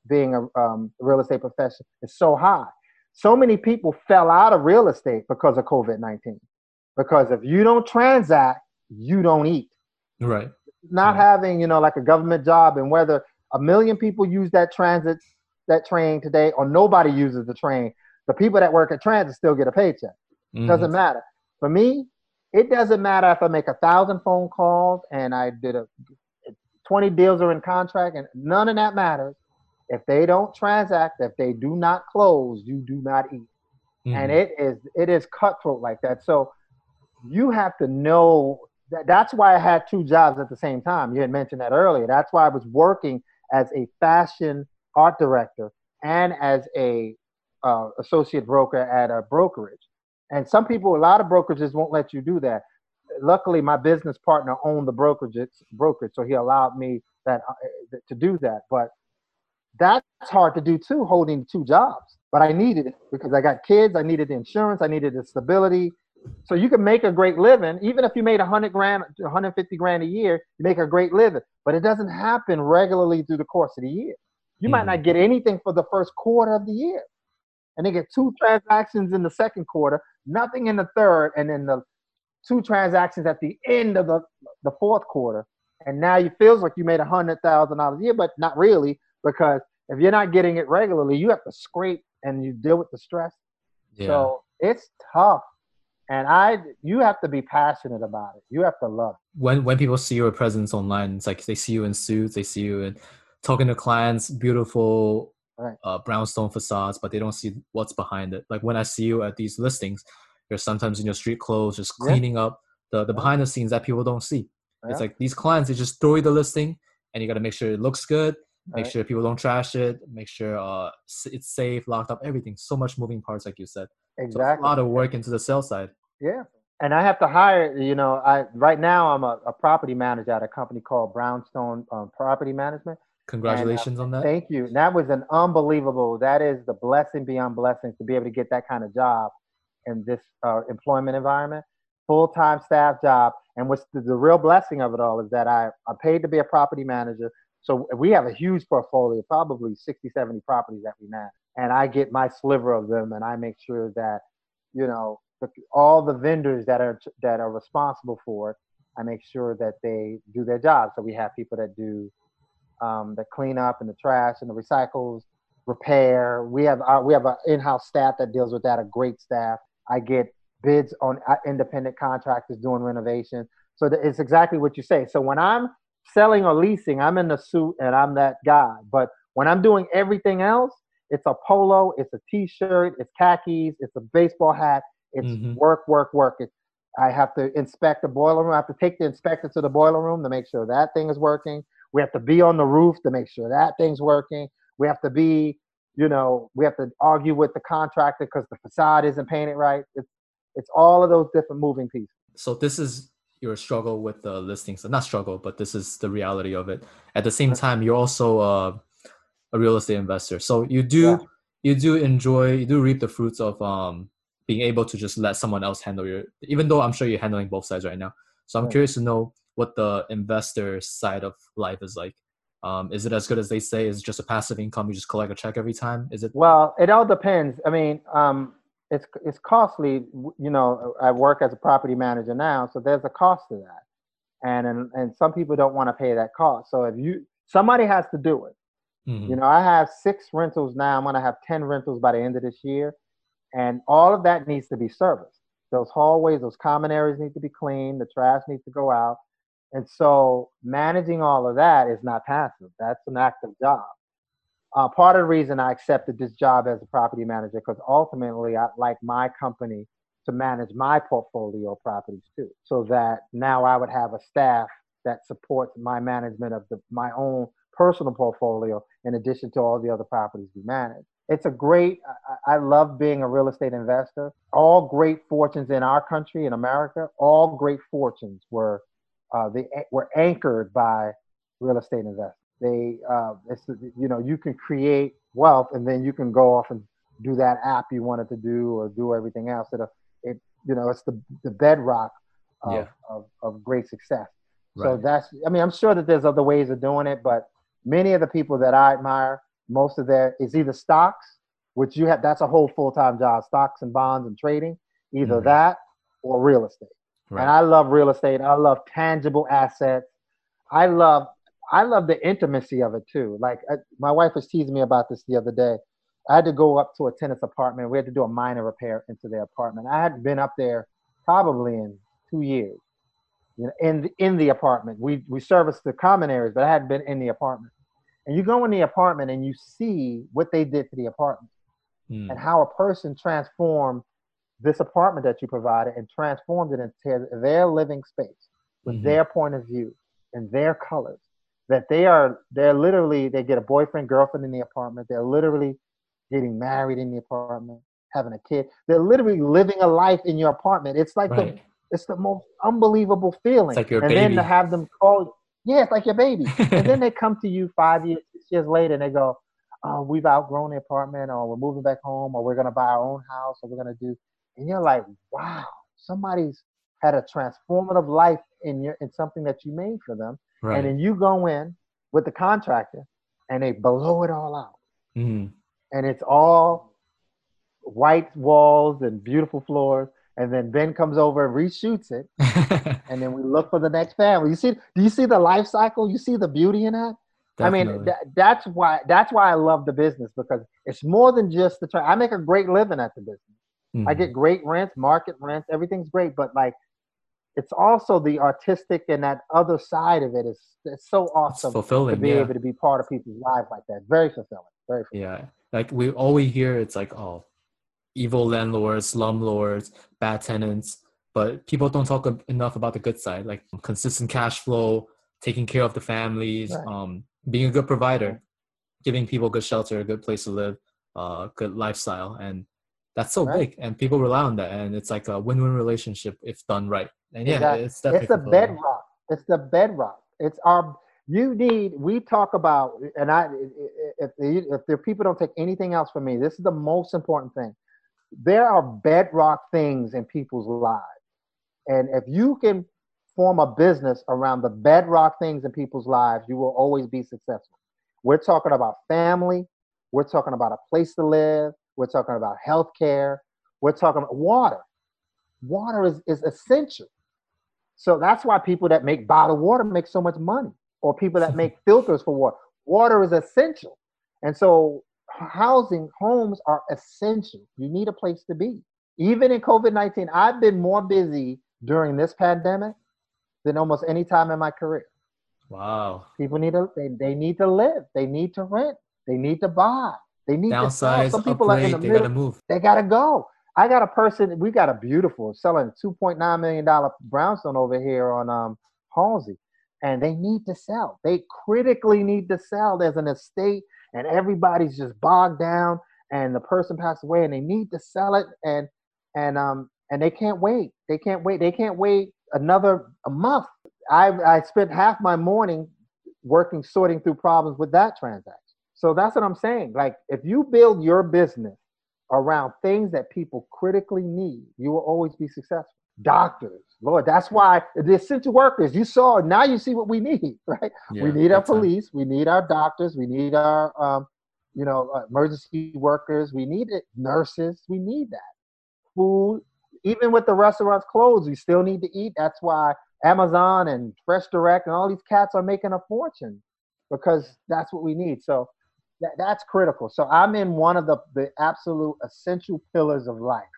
Speaker 2: being a um, real estate professional is so high. So many people fell out of real estate because of COVID nineteen. Because if you don't transact, you don't eat.
Speaker 1: Right.
Speaker 2: Not
Speaker 1: right.
Speaker 2: having, you know, like a government job, and whether a million people use that transit, that train today, or nobody uses the train, the people that work at transit still get a paycheck. Mm-hmm. Doesn't matter. For me, it doesn't matter if I make a thousand phone calls and I did a twenty deals are in contract, and none of that matters. If they don't transact, if they do not close, you do not eat. Mm-hmm. And it is it is cutthroat like that. So you have to know that. That's why I had two jobs at the same time. You had mentioned that earlier. That's why I was working as a fashion art director and as a uh, associate broker at a brokerage. And some people, a lot of brokerages won't let you do that. Luckily, my business partner owned the brokerage, brokerage, so he allowed me that uh, to do that. But that's hard to do too, holding two jobs. But I needed it because I got kids. I needed the insurance. I needed the stability. So you can make a great living, even if you made a hundred grand, one hundred fifty grand a year. You make a great living, but it doesn't happen regularly through the course of the year. You mm-hmm. might not get anything for the first quarter of the year, and they get two transactions in the second quarter, nothing in the third, and then the two transactions at the end of the the fourth quarter. And now it feels like you made a hundred thousand dollars a year, but not really. Because if you're not getting it regularly, you have to scrape and you deal with the stress. Yeah. So it's tough. And I, you have to be passionate about it. You have to love it.
Speaker 1: When when people see your presence online, it's like they see you in suits, they see you in talking to clients, beautiful right. uh, brownstone facades, but they don't see what's behind it. Like when I see you at these listings, you're sometimes in your street clothes, just cleaning yeah. up the, the behind the scenes that people don't see. Yeah. It's like these clients, they just throw you the listing and you got to make sure it looks good. Make right. sure people don't trash it. Make sure uh, it's safe, locked up, everything. So much moving parts, like you said.
Speaker 2: Exactly.
Speaker 1: So a lot of work into the sales side.
Speaker 2: Yeah. And I have to hire, you know, I right now I'm a, a property manager at a company called Brownstone um, Property Management.
Speaker 1: Congratulations
Speaker 2: and, uh,
Speaker 1: on that.
Speaker 2: Thank you. That was an unbelievable, that is the blessing beyond blessings to be able to get that kind of job in this uh, employment environment. Full-time staff job. And what's the, the real blessing of it all is that I, I'm paid to be a property manager. So we have a huge portfolio, probably sixty, seventy properties that we manage. And I get my sliver of them, and I make sure that, you know, the, all the vendors that are that are responsible for it, I make sure that they do their job. So we have people that do um, the cleanup and the trash and the recycles, repair. We have our, we have an in-house staff that deals with that, a great staff. I get bids on independent contractors doing renovation. So it's exactly what you say. So when I'm selling or leasing, I'm in the suit and I'm that guy. But when I'm doing everything else, it's a polo, it's a t-shirt, it's khakis, it's a baseball hat, it's mm-hmm. work, work, work. It's, I have to inspect the boiler room. I have to take the inspector to the boiler room to make sure that thing is working. We have to be on the roof to make sure that thing's working. We have to be, you know, we have to argue with the contractor because the facade isn't painted right. It's, it's all of those different moving pieces.
Speaker 1: So this is your struggle with the listings. Not struggle, but this is the reality of it. At the same time, you're also uh, a real estate investor. So you do yeah. you do enjoy, you do reap the fruits of um, being able to just let someone else handle your, even though I'm sure you're handling both sides right now. So I'm yeah. curious to know what the investor side of life is like. Um, is it as good as they say? Is it just a passive income? You just collect a check every time? Is it?
Speaker 2: Well, it all depends. I mean, um, it's it's costly. You know, I work as a property manager now, so there's a cost to that, and and, and some people don't want to pay that cost. So if you somebody has to do it. Mm-hmm. You know, I have six rentals now. I'm going to have ten rentals by the end of this year, and all of that needs to be serviced. Those hallways, those common areas need to be cleaned. The trash needs to go out, and so managing all of that is not passive. That's an active job. Uh, part of the reason I accepted this job as a property manager, because ultimately I'd like my company to manage my portfolio of properties too, so that now I would have a staff that supports my management of the, my own personal portfolio in addition to all the other properties we manage. It's a great, I, I love being a real estate investor. All great fortunes in our country, in America, all great fortunes were, uh, they were anchored by real estate investors. They, uh, it's, you know, you can create wealth and then you can go off and do that app you wanted to do or do everything else. It, it you know, it's the, the bedrock of, yeah. of, of great success. Right. So that's, I mean, I'm sure that there's other ways of doing it, but many of the people that I admire most of their is either stocks, which you have that's a whole full-time job, stocks and bonds and trading, either
Speaker 1: Mhm.
Speaker 2: that or real estate. And
Speaker 1: Right.
Speaker 2: I love real estate. I love tangible assets. I love I love the intimacy of it too. Like I, my wife was teasing me about this the other day. I had to go up to a tenant's apartment. We had to do a minor repair into their apartment. I hadn't been up there probably in two years. You know, in the, in the apartment, we we serviced the common areas, but I hadn't been in the apartment. And you go in the apartment and you see what they did to the apartment and
Speaker 1: Mm.
Speaker 2: how a person transformed this apartment that you provided and transformed it into their living space with
Speaker 1: Hmm.
Speaker 2: their point of view and their colors. That they are, they're literally, they get a boyfriend, girlfriend in the apartment. They're literally getting married in the apartment, having a kid. They're literally living a life in your apartment. It's like the,
Speaker 1: Right.
Speaker 2: it's the most unbelievable
Speaker 1: It's
Speaker 2: feeling.
Speaker 1: like your
Speaker 2: And then to
Speaker 1: baby.
Speaker 2: have them call, yeah, it's like your baby. And then they come to you five years, six years later, and they go, "Oh, we've outgrown the apartment, or we're moving back home, or we're gonna buy our own house, or we're gonna do." And you're like, "Wow, somebody's had a transformative life in your in something that you made for them." And
Speaker 1: Right.
Speaker 2: then you go in with the contractor, and they blow it all out,
Speaker 1: Mm.
Speaker 2: and it's all white walls and beautiful floors. And then Ben comes over and reshoots it, and then we look for the next family. You see, do you see the life cycle? You see the beauty in that? I mean,
Speaker 1: Definitely.
Speaker 2: that, that's why that's why I love the business, because it's more than just the. Tra- I make a great living at the business. I
Speaker 1: Hmm.
Speaker 2: get great rents, market rents, everything's great. But like, it's also the artistic and that other side of it is it's so
Speaker 1: It's
Speaker 2: awesome to
Speaker 1: fulfilling.
Speaker 2: be
Speaker 1: Yeah.
Speaker 2: able to be part of people's lives like that. Very fulfilling. Very fulfilling.
Speaker 1: Yeah. Like we all we hear, it's like, oh, evil landlords, slumlords, bad tenants, but people don't talk ab- enough about the good side, like consistent cash flow, taking care of the families,
Speaker 2: Right.
Speaker 1: um, being a good
Speaker 2: Right.
Speaker 1: provider, giving people good shelter, a good place to live, uh, good lifestyle, and that's so
Speaker 2: Right.
Speaker 1: big, and people rely on that, and it's like a win-win relationship if done right. And yeah,
Speaker 2: Exactly.
Speaker 1: it's
Speaker 2: It's
Speaker 1: definitely
Speaker 2: the
Speaker 1: fulfilling.
Speaker 2: bedrock. It's the bedrock. It's our. You need. We talk about, and I. If the, if the people don't take anything else from me, this is the most important thing. There are bedrock things in people's lives, and if you can form a business around the bedrock things in people's lives, you will always be successful. We're talking about family. We're talking about a place to live. We're talking about health care. We're talking about water. Water is, is essential. So that's why people that make bottled water make so much money, or people that make filters for water. Water is essential. And so housing, homes are essential. You need a place to be. Even in COVID nineteen, I've been more busy during this pandemic than almost any time in my career.
Speaker 1: Wow.
Speaker 2: People need to they, they need to live, they need to rent, they need to buy, they need to sell.
Speaker 1: Downsize,
Speaker 2: Some people are in the
Speaker 1: upgrade, they gotta
Speaker 2: middle,
Speaker 1: move.
Speaker 2: they gotta go. I got a person, we got a beautiful selling two point nine million dollar brownstone over here on um Halsey. And they need to sell. They critically need to sell. There's an estate and everybody's just bogged down and the person passed away and they need to sell it and and um and they can't wait. They can't wait. They can't wait another a month. I I spent half my morning working sorting through problems with that transaction. So that's what I'm saying. Like if you build your business around things that people critically need, you will always be successful. Doctors, Lord, that's why the essential workers, you saw, now you see what we need, right? We
Speaker 1: Yeah,
Speaker 2: need our
Speaker 1: big time.
Speaker 2: police, we need our doctors, we need our, um, you know, uh, emergency workers, we need it, nurses, we need that. Food, even with the restaurants closed, we still need to eat. That's why Amazon and Fresh Direct and all these cats are making a fortune because that's what we need. So that, that's critical. So I'm in one of the, the absolute essential pillars of life,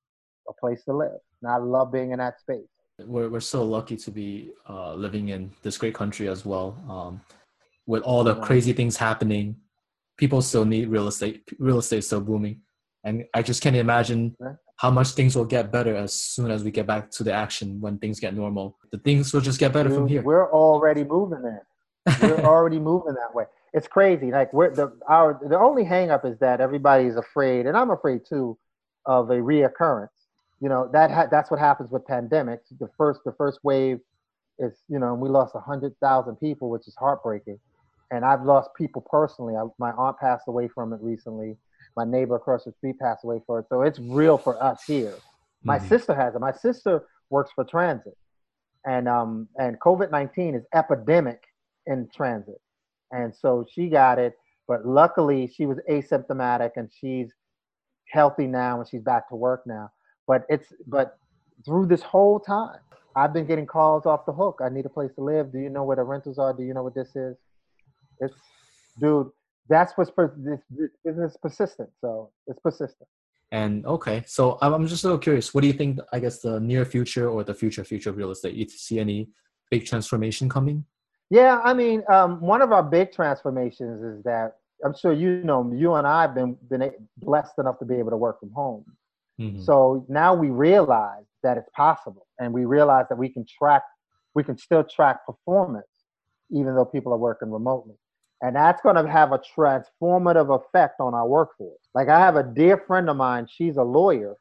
Speaker 2: a place to live. And I love being in that space.
Speaker 1: We're we're so lucky to be uh, living in this great country as well. Um, with all the
Speaker 2: Right.
Speaker 1: crazy things happening, people still need real estate. Real estate is still booming, and I just can't imagine
Speaker 2: Right.
Speaker 1: how much things will get better as soon as we get back to the action when things get normal. The things will just get better from
Speaker 2: Dude,
Speaker 1: here.
Speaker 2: we're already moving there. We're already moving that way. It's crazy. Like we're the our the only hang up is that everybody's afraid, and I'm afraid too, of a reoccurrence. You know, that ha- that's what happens with pandemics. The first the first wave is, you know, we lost a hundred thousand people, which is heartbreaking. And I've lost people personally. I, my aunt passed away from it recently. My neighbor across the street passed away from it. So it's real for us here. My
Speaker 1: Hmm.
Speaker 2: sister has it. My sister works for transit, and um and COVID nineteen is epidemic in transit, and so she got it. But luckily, she was asymptomatic and she's healthy now and she's back to work now. But it's but through this whole time, I've been getting calls off the hook. I need a place to live. Do you know where the rentals are? Do you know what this is? It's, dude, that's what's per- this, this business is persistent. So it's persistent.
Speaker 1: And okay, so I'm I'm just a little curious. What do you think? I guess the near future or the future future of real estate. You see any big transformation coming?
Speaker 2: Yeah, I mean, um, one of our big transformations is that I'm sure you know you and I have been been a- blessed enough to be able to work from home.
Speaker 1: Hmm.
Speaker 2: So now we realize that it's possible, and we realize that we can track, we can still track performance, even though people are working remotely, and that's going to have a transformative effect on our workforce. Like I have a dear friend of mine; she's a lawyer.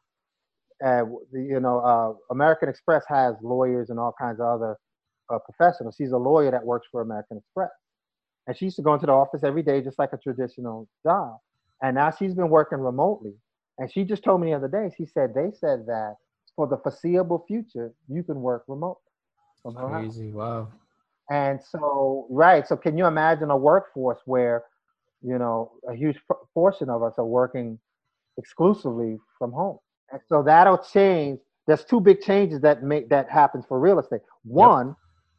Speaker 2: Uh, you know, uh, American Express has lawyers and all kinds of other uh, professionals. She's a lawyer that works for American Express, and she used to go into the office every day, just like a traditional job. And now she's been working remotely. And she just told me the other day, she said, they said that for the foreseeable future, you can work remote from her house.
Speaker 1: Crazy. Wow.
Speaker 2: And so, right. So can you imagine a workforce where, you know, a huge p- portion of us are working exclusively from home? And so that'll change. There's two big changes that make that happens for real estate.
Speaker 1: Yep.
Speaker 2: One,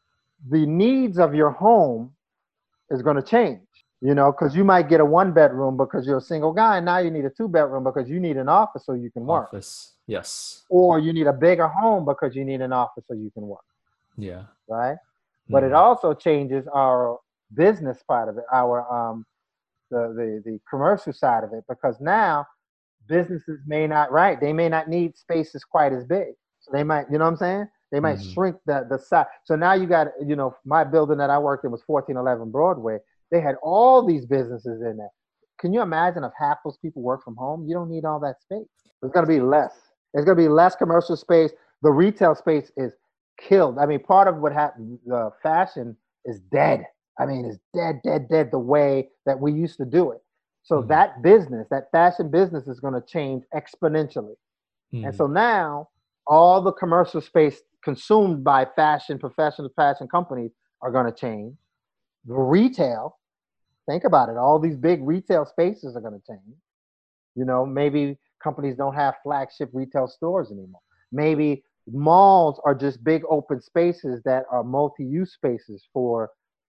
Speaker 2: the needs of your home is going to change, you know, because you might get a one bedroom because you're a single guy, and now you need a two bedroom because you need an office so you can work,
Speaker 1: Office. Yes.
Speaker 2: or you need a bigger home because you need an office so you can work,
Speaker 1: Yeah.
Speaker 2: right? But it
Speaker 1: Mhm.
Speaker 2: also changes our business part of it, our um, the the the commercial side of it, because now businesses may not, right, they may not need spaces quite as big, so they might, you know what I'm saying? They might
Speaker 1: Mhm.
Speaker 2: shrink the the size. So now you got, you know, my building that I worked in was fourteen eleven Broadway. They had all these businesses in there. Can you imagine if half those people work from home? You don't need all that space. There's going to be less. There's going to be less commercial space. The retail space is killed. I mean, part of what happened, the fashion is dead. I mean, it's dead, dead, dead the way that we used to do it. So
Speaker 1: Mhm.
Speaker 2: that business, that fashion business is going to change exponentially. And
Speaker 1: Mhm.
Speaker 2: so now all the commercial space consumed by fashion, professional fashion companies are going to change. The retail, think about it, all these big retail spaces are going to change. You know, maybe companies don't have flagship retail stores anymore. Maybe malls are just big open spaces that are multi-use spaces for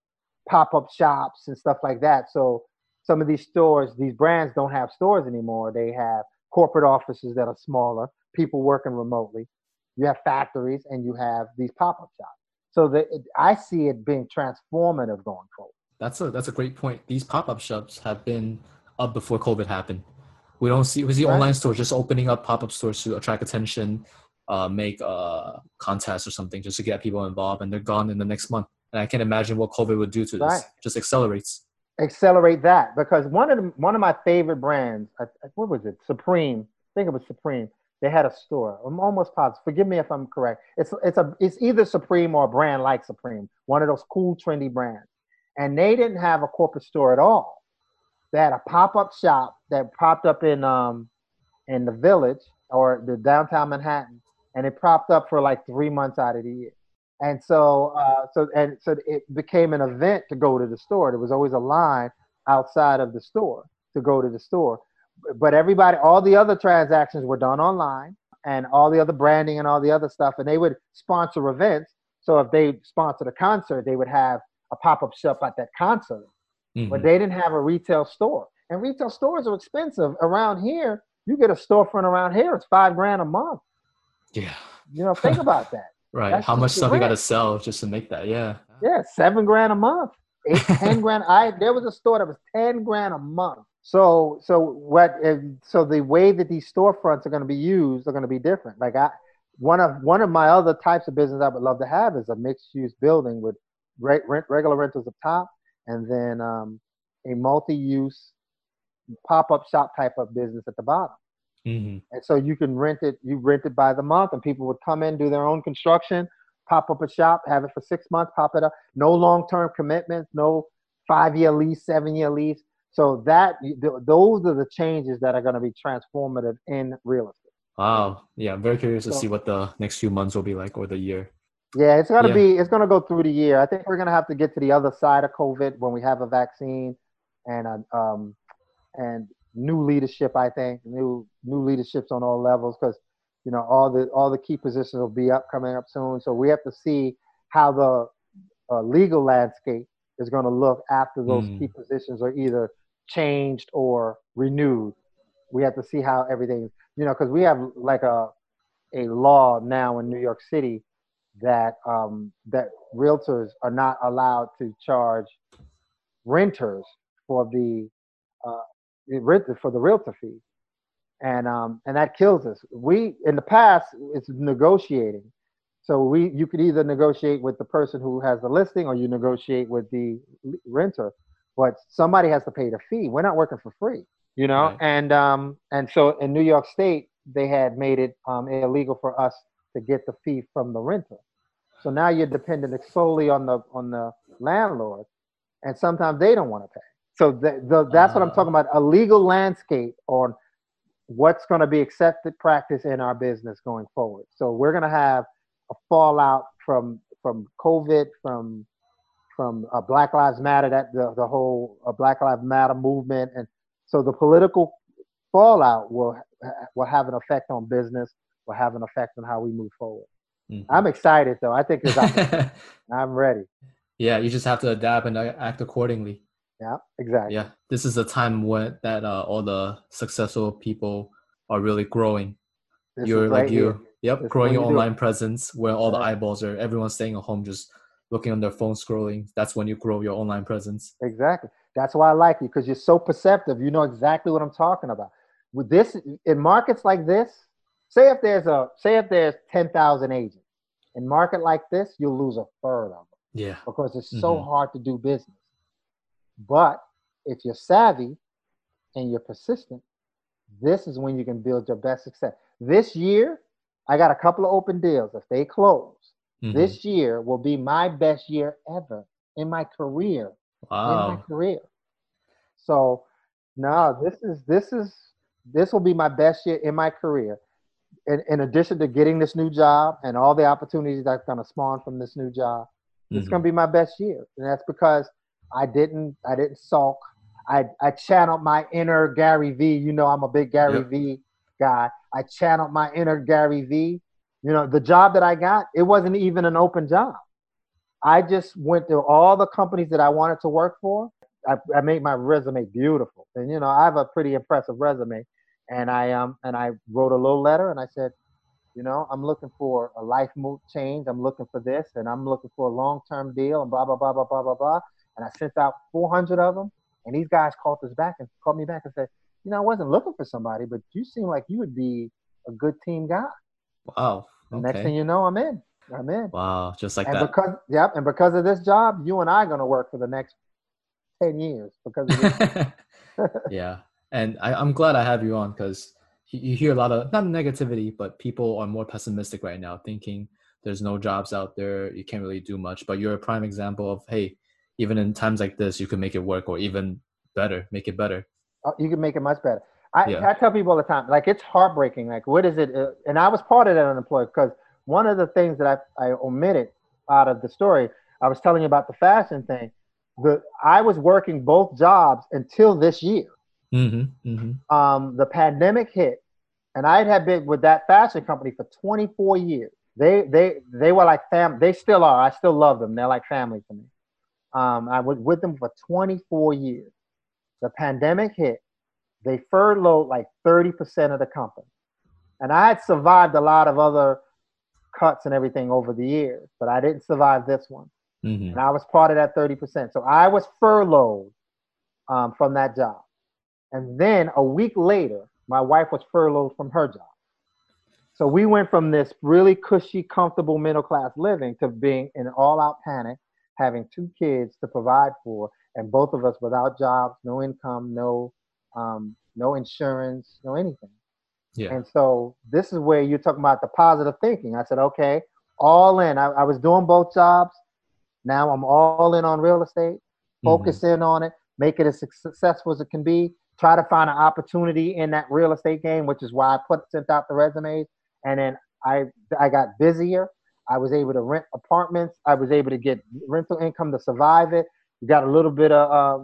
Speaker 2: pop-up shops and stuff like that. So some of these stores, these brands don't have stores anymore. They have corporate offices that are smaller, people working remotely. You have factories and you have these pop-up shops. So that it, I see it being transformative going forward.
Speaker 1: That's a that's a great point. These pop-up shops have been up before COVID happened. We don't see we see
Speaker 2: Right?
Speaker 1: online stores just opening up pop-up stores to attract attention, uh, make uh contests or something just to get people involved, and they're gone in the next month. And I can't imagine what COVID would do to
Speaker 2: Right.
Speaker 1: this. Just accelerates.
Speaker 2: Accelerate that, because one of the one of my favorite brands, I, what was it? Supreme. I think it was Supreme. They had a store. I'm almost positive. Forgive me if I'm correct. It's it's a it's either Supreme or a brand like Supreme, one of those cool trendy brands. And they didn't have a corporate store at all. They had a pop up shop that popped up in um in the Village or the downtown Manhattan, and it propped up for like three months out of the year. And so, uh, so and so it became an event to go to the store. There was always a line outside of the store to go to the store. But everybody, all the other transactions were done online, and all the other branding and all the other stuff. And they would sponsor events. So if they sponsored a concert, they would have a pop up shop at that concert. But
Speaker 1: Hmm.
Speaker 2: they didn't have a retail store. And retail stores are expensive. Around here, you get a storefront around here, it's five grand a month.
Speaker 1: Yeah.
Speaker 2: You know, think about that.
Speaker 1: Right.
Speaker 2: That's
Speaker 1: How
Speaker 2: just
Speaker 1: much
Speaker 2: the
Speaker 1: stuff you got to
Speaker 2: rent.
Speaker 1: sell just to make that? Yeah.
Speaker 2: Yeah, seven grand a month, eight, ten grand. I there was a store that was ten grand a month. So, so what? So the way that these storefronts are going to be used are going to be different. Like I, one of one of my other types of business I would love to have is a mixed-use building with rent, rent regular rentals up top, and then um, a multi-use pop-up shop type of business at the bottom.
Speaker 1: Hmm.
Speaker 2: And so you can rent it, you rent it by the month, and people would come in, do their own construction, pop up a shop, have it for six months, pop it up. No long term commitments, no five year lease, seven year lease. So that those are the changes that are going to be transformative in real estate.
Speaker 1: Wow. Yeah. I'm very curious to see
Speaker 2: So
Speaker 1: what the next few months will be like or the year.
Speaker 2: yeah, it's gonna
Speaker 1: Yeah.
Speaker 2: be it's gonna go through the year. I think we're gonna have to get to the other side of COVID when we have a vaccine. and uh, um, and new leadership. I think new new leaderships on all levels because you know all the all the key positions will be up coming up soon. So we have to see how the uh, legal landscape is going to look after those key
Speaker 1: Mm.
Speaker 2: positions are either changed or renewed. We have to see how everything, you know, because we have like a a law now in New York City that um, that realtors are not allowed to charge renters for the uh, the rent for the realtor fee, and um, and that kills us. We in the past it's negotiating, so we you could either negotiate with the person who has the listing or you negotiate with the renter, but somebody has to pay the fee. We're not working for free, you know.
Speaker 1: Right.
Speaker 2: And um, and so in New York State they had made it um, illegal for us to get the fee from the renter. So now you're dependent solely on the on the landlord, and sometimes they don't want to pay. So the, the, that's what I'm
Speaker 1: Uh,
Speaker 2: talking about, a legal landscape on what's going to be accepted practice in our business going forward. So we're going to have a fallout from from COVID, from from uh, Black Lives Matter, that the, the whole uh, Black Lives Matter movement, and so the political fallout will will have an effect on business, will have an effect on how we move forward.
Speaker 1: mhm.
Speaker 2: I'm excited though. I think there's opportunity. I'm ready.
Speaker 1: Yeah, you just have to adapt and uh, act accordingly.
Speaker 2: Yeah, exactly.
Speaker 1: Yeah, this is a time when that uh, all the successful people are really growing.
Speaker 2: This is
Speaker 1: You're like
Speaker 2: right here.
Speaker 1: you, yep,
Speaker 2: This is
Speaker 1: growing
Speaker 2: when
Speaker 1: your
Speaker 2: you do it.
Speaker 1: online presence where all the
Speaker 2: Uh,
Speaker 1: eyeballs are, everyone's staying at home just looking on their phone scrolling. That's when you grow your online presence.
Speaker 2: exactly. That's why I like you because you're so perceptive. You know exactly what I'm talking about. With this, in markets like this, say if there's a say if there's ten thousand agents in market like this, you'll lose a third of them
Speaker 1: Yeah.
Speaker 2: because it's so
Speaker 1: Mm-hmm.
Speaker 2: hard to do business. But if you're savvy and you're persistent, this is when you can build your best success. This year, I got a couple of open deals. If they close,
Speaker 1: Mm-hmm.
Speaker 2: this year will be my best year ever in my career. In my
Speaker 1: Wow.
Speaker 2: career. So no, this is this is this will be my best year in my career. In, in addition to getting this new job and all the opportunities that's going to spawn from this new job, it's going
Speaker 1: Mm-hmm.
Speaker 2: to be my best year, and that's because I didn't I didn't sulk. I I channeled my inner Gary V. You know I'm a big Gary
Speaker 1: Yep.
Speaker 2: V. guy. I channeled my inner Gary V. You know the job that I got, it wasn't even an open job. I just went to all the companies that I wanted to work for. I, I made my resume beautiful, and you know I have a pretty impressive resume. And I um and I wrote a little letter, and I said, you know, I'm looking for a life move change. I'm looking for this, and I'm looking for a long term deal, and blah blah blah blah blah blah blah. And I sent out four hundred of them, and these guys called us back and called me back and said, you know, I wasn't looking for somebody, but you seem like you would be a good team guy.
Speaker 1: Wow.
Speaker 2: And next thing
Speaker 1: Okay.
Speaker 2: you know, I'm in. I'm in.
Speaker 1: Wow. Just like
Speaker 2: And
Speaker 1: that.
Speaker 2: because yep, and because of this job, you and I are gonna work for the next ten years because of this.
Speaker 1: Yeah. And I, I'm glad I have you on because you, you hear a lot of, not negativity, but people are more pessimistic right now, thinking there's no jobs out there. You can't really do much. But you're a prime example of, hey, even in times like this, you can make it work or even better, make it better.
Speaker 2: Uh, you can make it much better. I,
Speaker 1: Yeah.
Speaker 2: I tell people all the time, like it's heartbreaking. Like, what is it? Uh, and I was part of that unemployed because one of the things that I, I omitted out of the story, I was telling you about the fashion thing. The I was working both jobs until this year.
Speaker 1: Mm-hmm. Mm-hmm.
Speaker 2: Um, the pandemic hit, and I had been with that fashion company for twenty-four years. They they they were like fam. They still are. I still love them. They're like family to me. Um, I was with them for twenty-four years. The pandemic hit. They furloughed like thirty percent of the company. And I had survived a lot of other cuts and everything over the years, but I didn't survive this one.
Speaker 1: Mm-hmm.
Speaker 2: And I was part of that thirty percent. So I was furloughed um, from that job. And then a week later, my wife was furloughed from her job. So we went from this really cushy, comfortable middle class living to being in all out panic, having two kids to provide for, and both of us without jobs, no income, no um, no insurance, no anything.
Speaker 1: Yeah.
Speaker 2: And so this is where you're talking about the positive thinking. I said, okay, all in. I, I was doing both jobs. Now I'm all in on real estate,
Speaker 1: Mm-hmm.
Speaker 2: focus in on it, make it as successful as it can be, try to find an opportunity in that real estate game, which is why I put sent out the resumes. And then I I got busier. I was able to rent apartments. I was able to get rental income to survive it. You got a little bit of um,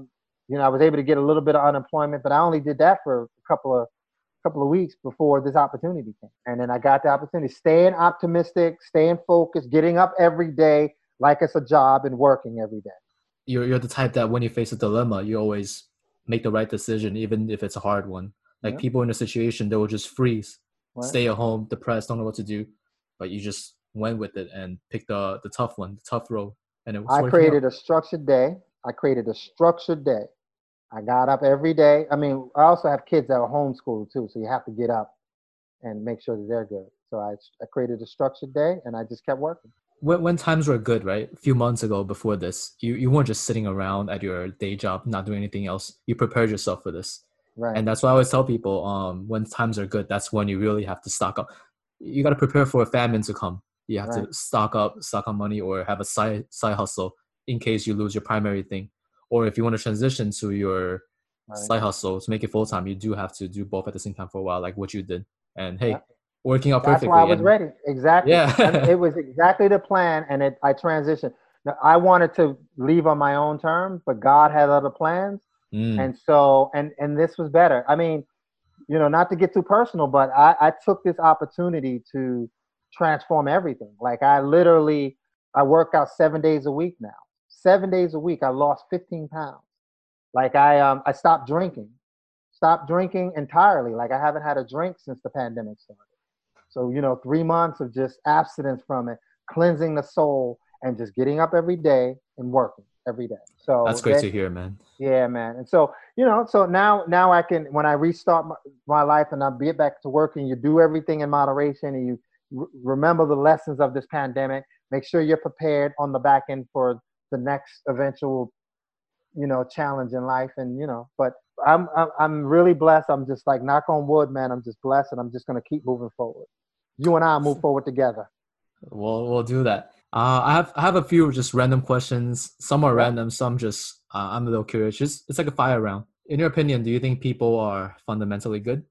Speaker 2: you know, I was able to get a little bit of unemployment, but I only did that for a couple of couple of weeks before this opportunity came. And then I got the opportunity, staying optimistic, staying focused, getting up every day like it's a job and working every day.
Speaker 1: You're you're the type that when you face a dilemma, you always make the right decision, even if it's a hard one. Like
Speaker 2: Yeah.
Speaker 1: people in a situation, they will just freeze,
Speaker 2: Right.
Speaker 1: stay at home, depressed, don't know what to do, but you just went with it and picked the the tough one, the tough road, and it was
Speaker 2: I
Speaker 1: working out.
Speaker 2: created a structured day. I created a structured day. I got up every day. I mean, I also have kids that are homeschooled too, so you have to get up and make sure that they're good. So I, I created a structured day, and I just kept working.
Speaker 1: When, when times were good, right? A few months ago before this, you, you weren't just sitting around at your day job, not doing anything else. You prepared yourself for this.
Speaker 2: Right.
Speaker 1: And that's why I always tell people, um, when times are good, that's when you really have to stock up. You got to prepare for a famine to come. You have
Speaker 2: Right.
Speaker 1: to stock up, stock on money, or have a side side hustle in case you lose your primary thing. Or if you want to transition to your
Speaker 2: Right.
Speaker 1: side hustle to make it full time, you do have to do both at the same time for a while, like what you did. And hey,
Speaker 2: Yeah.
Speaker 1: working out
Speaker 2: That's
Speaker 1: perfectly.
Speaker 2: why I was
Speaker 1: and,
Speaker 2: ready. Exactly.
Speaker 1: Yeah.
Speaker 2: And it was exactly the plan, and it, I transitioned. Now, I wanted to leave on my own terms, but God had other plans.
Speaker 1: Mm.
Speaker 2: And so, and and this was better. I mean, you know, not to get too personal, but I, I took this opportunity to transform everything. Like I literally, I work out seven days a week now. Seven days a week, I lost fifteen pounds. Like I, um, I stopped drinking, stopped drinking entirely. Like I haven't had a drink since the pandemic started. So, you know, three months of just abstinence from it, cleansing the soul, and just getting up every day and working every day. So
Speaker 1: That's great
Speaker 2: that,
Speaker 1: to hear, man.
Speaker 2: yeah, man. And so, you know, so now, now I can, when I restart my, my life and I get back to working, you do everything in moderation, and you r- remember the lessons of this pandemic. Make sure you're prepared on the back end for the next eventual, you know, challenge in life. And, you know, but I'm, I'm, I'm really blessed. I'm just like, knock on wood, man. I'm just blessed, and I'm just going to keep moving forward. You and I move forward together.
Speaker 1: We'll we'll do that. Uh, I have I have a few just random questions. Some are
Speaker 2: Yeah.
Speaker 1: random, some just uh, I'm a little curious. Just it's like a fire round. In your opinion, do you think people are fundamentally good?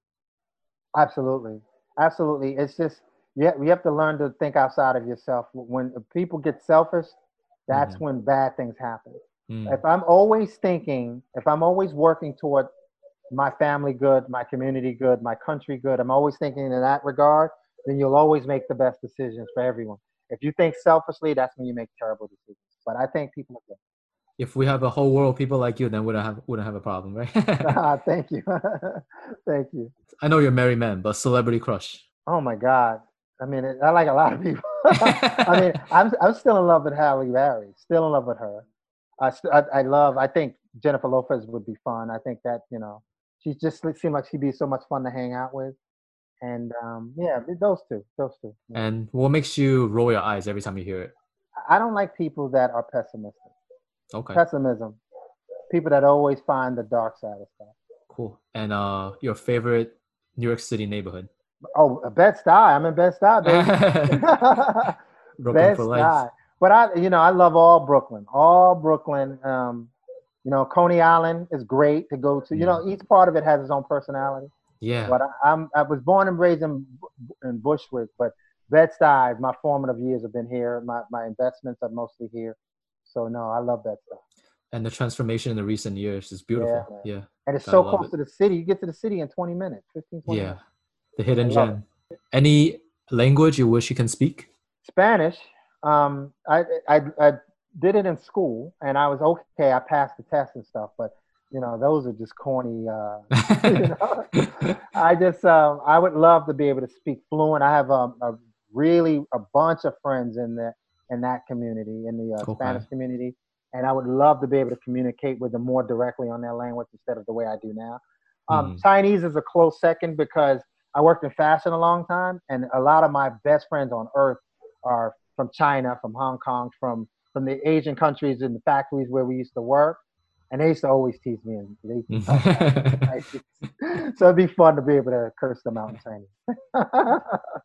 Speaker 2: Absolutely. Absolutely. It's just, yeah, you have to learn to think outside of yourself. When people get selfish, that's
Speaker 1: Mhm.
Speaker 2: when bad things happen.
Speaker 1: Mm.
Speaker 2: If I'm always thinking, if I'm always working toward my family good, my community good, my country good, I'm always thinking in that regard, then you'll always make the best decisions for everyone. If you think selfishly, that's when you make terrible decisions. But I think people are good.
Speaker 1: If we have a whole world of people like you, then we wouldn't have wouldn't have a problem, right?
Speaker 2: Ah, thank you. Thank you.
Speaker 1: I know you're a married man, but celebrity crush.
Speaker 2: Oh my God. I mean, it, I like a lot of people. I mean, I'm I'm still in love with Halle Berry. Still in love with her. I, st- I I love. I think Jennifer Lopez would be fun. I think that, you know, she just seemed like she'd be so much fun to hang out with. And um, yeah, those two, those two. Yeah.
Speaker 1: And what makes you roll your eyes every time you hear it?
Speaker 2: I don't like people that are pessimistic.
Speaker 1: Okay,
Speaker 2: Pessimism. People that always find the dark side of stuff.
Speaker 1: cool. And uh, your favorite New York City neighborhood?
Speaker 2: Oh, Bed-Stuy. I'm in Bed-Stuy, baby.
Speaker 1: Brooklyn for life.
Speaker 2: Bed-Stuy. But I, you know, I love all Brooklyn. All Brooklyn. Um, you know, Coney Island is great to go to. You know, each part of it has its own personality.
Speaker 1: Yeah.
Speaker 2: But I, I'm I was born and raised in, in Bushwick, but Bed-Stuy, my formative years have been here. My my investments are mostly here. So no, I love Bed-Stuy.
Speaker 1: And the transformation in the recent years is beautiful.
Speaker 2: Yeah,
Speaker 1: Yeah.
Speaker 2: And it's
Speaker 1: Gotta
Speaker 2: so
Speaker 1: love
Speaker 2: close
Speaker 1: it.
Speaker 2: to the city. You get to the city in twenty minutes, fifteen, twenty
Speaker 1: Yeah.
Speaker 2: minutes.
Speaker 1: The hidden
Speaker 2: I love
Speaker 1: gem. Any language you wish you can speak?
Speaker 2: Spanish. Um, I, I I did it in school, and I was okay. I passed the test and stuff, but you know, those are just corny. Uh, you know? I just um, I would love to be able to speak fluent. I have um, a really a bunch of friends in the in that community, in the uh,
Speaker 1: Okay.
Speaker 2: Spanish community, and I would love to be able to communicate with them more directly on their language instead of the way I do now. Um,
Speaker 1: Mhm.
Speaker 2: Chinese is a close second because I worked in fashion a long time, and a lot of my best friends on earth are from China, from Hong Kong, from from the Asian countries and the factories where we used to work. And they used to always tease me, and they used to talk about me in Chinese. So it'd be fun to be able to curse them out in Chinese.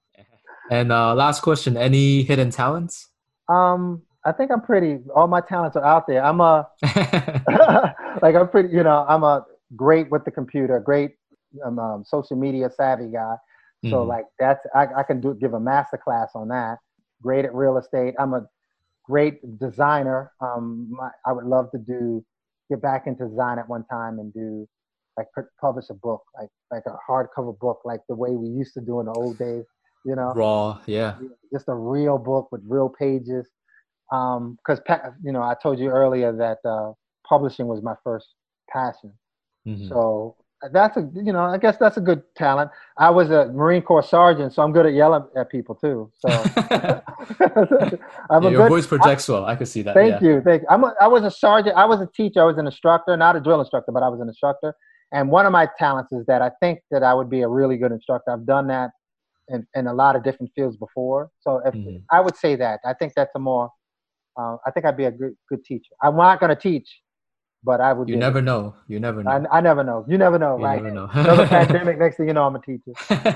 Speaker 1: And uh, last question: any hidden talents?
Speaker 2: um, I think I'm pretty. All my talents are out there. I'm a like I'm pretty. You know, I'm a great with the computer. Great, um, um, social media savvy guy. So
Speaker 1: Mhm.
Speaker 2: like that's I, I can do give a master class on that. Great at real estate. I'm a great designer. Um, my, I would love to do get back into design at one time and do like publish a book, like like a hardcover book, like the way we used to do in the old days, you know,
Speaker 1: raw, yeah,
Speaker 2: just a real book with real pages. Um, because you know, I told you earlier that uh, publishing was my first passion. Mm-hmm. So that's a, you know, I guess that's a good talent. I was a Marine Corps sergeant, so I'm good at yelling at people too. So
Speaker 1: I'm yeah, a your good, voice projects I, well. I could see that.
Speaker 2: Thank
Speaker 1: yeah.
Speaker 2: you. Thank you. I'm a, I was a sergeant. I was a teacher. I was an instructor, not a drill instructor, but I was an instructor. And one of my talents is that I think that I would be a really good instructor. I've done that in, in a lot of different fields before. So if, mm-hmm. I would say that. I think that's a more, uh, I think I'd be a good good teacher. I'm not going to teach, but I would
Speaker 1: You
Speaker 2: be
Speaker 1: never
Speaker 2: a,
Speaker 1: know. You never know.
Speaker 2: I, I never know. You never know,
Speaker 1: you
Speaker 2: right?
Speaker 1: You never know.
Speaker 2: Another pandemic, next thing you know, I'm a teacher.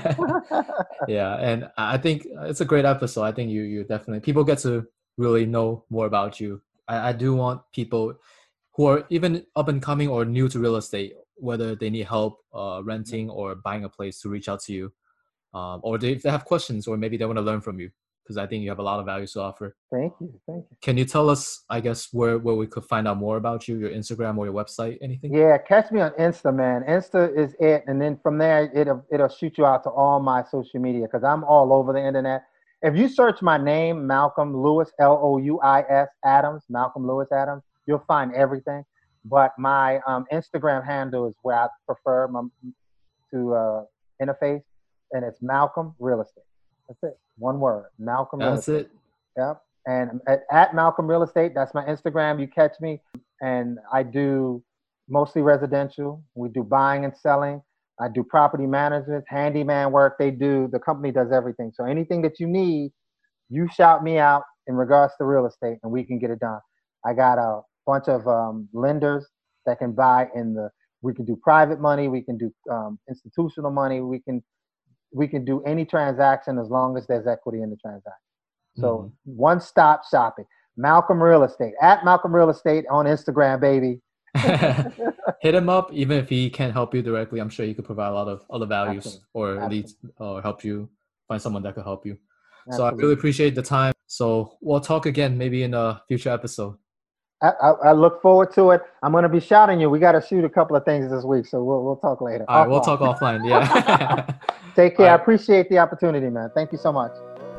Speaker 1: Yeah, and I think it's a great episode. I think you you definitely, people get to really know more about you. I, I do want people who are even up and coming or new to real estate, whether they need help uh, renting or buying a place, to reach out to you. Um, or they, if they have questions, or maybe they want to learn from you, because I think you have a lot of value to offer.
Speaker 2: Thank you. Thank you.
Speaker 1: Can you tell us, I guess, where, where we could find out more about you, your Instagram or your website, anything?
Speaker 2: Yeah, catch me on Insta, man. Insta is it. And then from there, it'll, it'll shoot you out to all my social media, because I'm all over the internet. If you search my name, Malcolm Louis, L O U I S Adams, Malcolm Louis Adams, you'll find everything. But my um, Instagram handle is where I prefer my, to uh, interface, and it's Malcolm Real Estate. That's it. One word, Malcolm Real Estate. That's it. Yep. And at, at Malcolm Real Estate, that's my Instagram. You catch me. And I do mostly residential. We do buying and selling. I do property management, handyman work. They do, the company does everything. So anything that you need, you shout me out in regards to real estate, and we can get it done. I got a bunch of um, lenders that can buy in the, we can do private money. We can do um, institutional money. We can, we can do any transaction as long as there's equity in the transaction. So mm-hmm. one-stop shopping. Malcolm Real Estate, at Malcolm Real Estate on Instagram, baby.
Speaker 1: Hit him up. Even if he can't help you directly, I'm sure he could provide a lot of other values. Absolutely. or Absolutely. leads or help you find someone that could help you. Absolutely. So I really appreciate the time. So we'll talk again maybe in a future episode.
Speaker 2: I, I, I look forward to it. I'm going to be shouting you. We got to shoot a couple of things this week, so we'll we'll talk later.
Speaker 1: All right, we'll talk offline. Yeah.
Speaker 2: Take care. Right. I appreciate the opportunity, man. Thank you so much.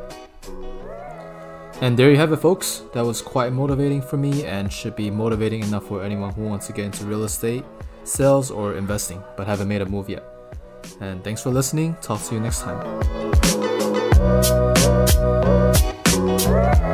Speaker 1: And there you have it, folks. That was quite motivating for me, and should be motivating enough for anyone who wants to get into real estate, sales, or investing, but haven't made a move yet. And thanks for listening. Talk to you next time.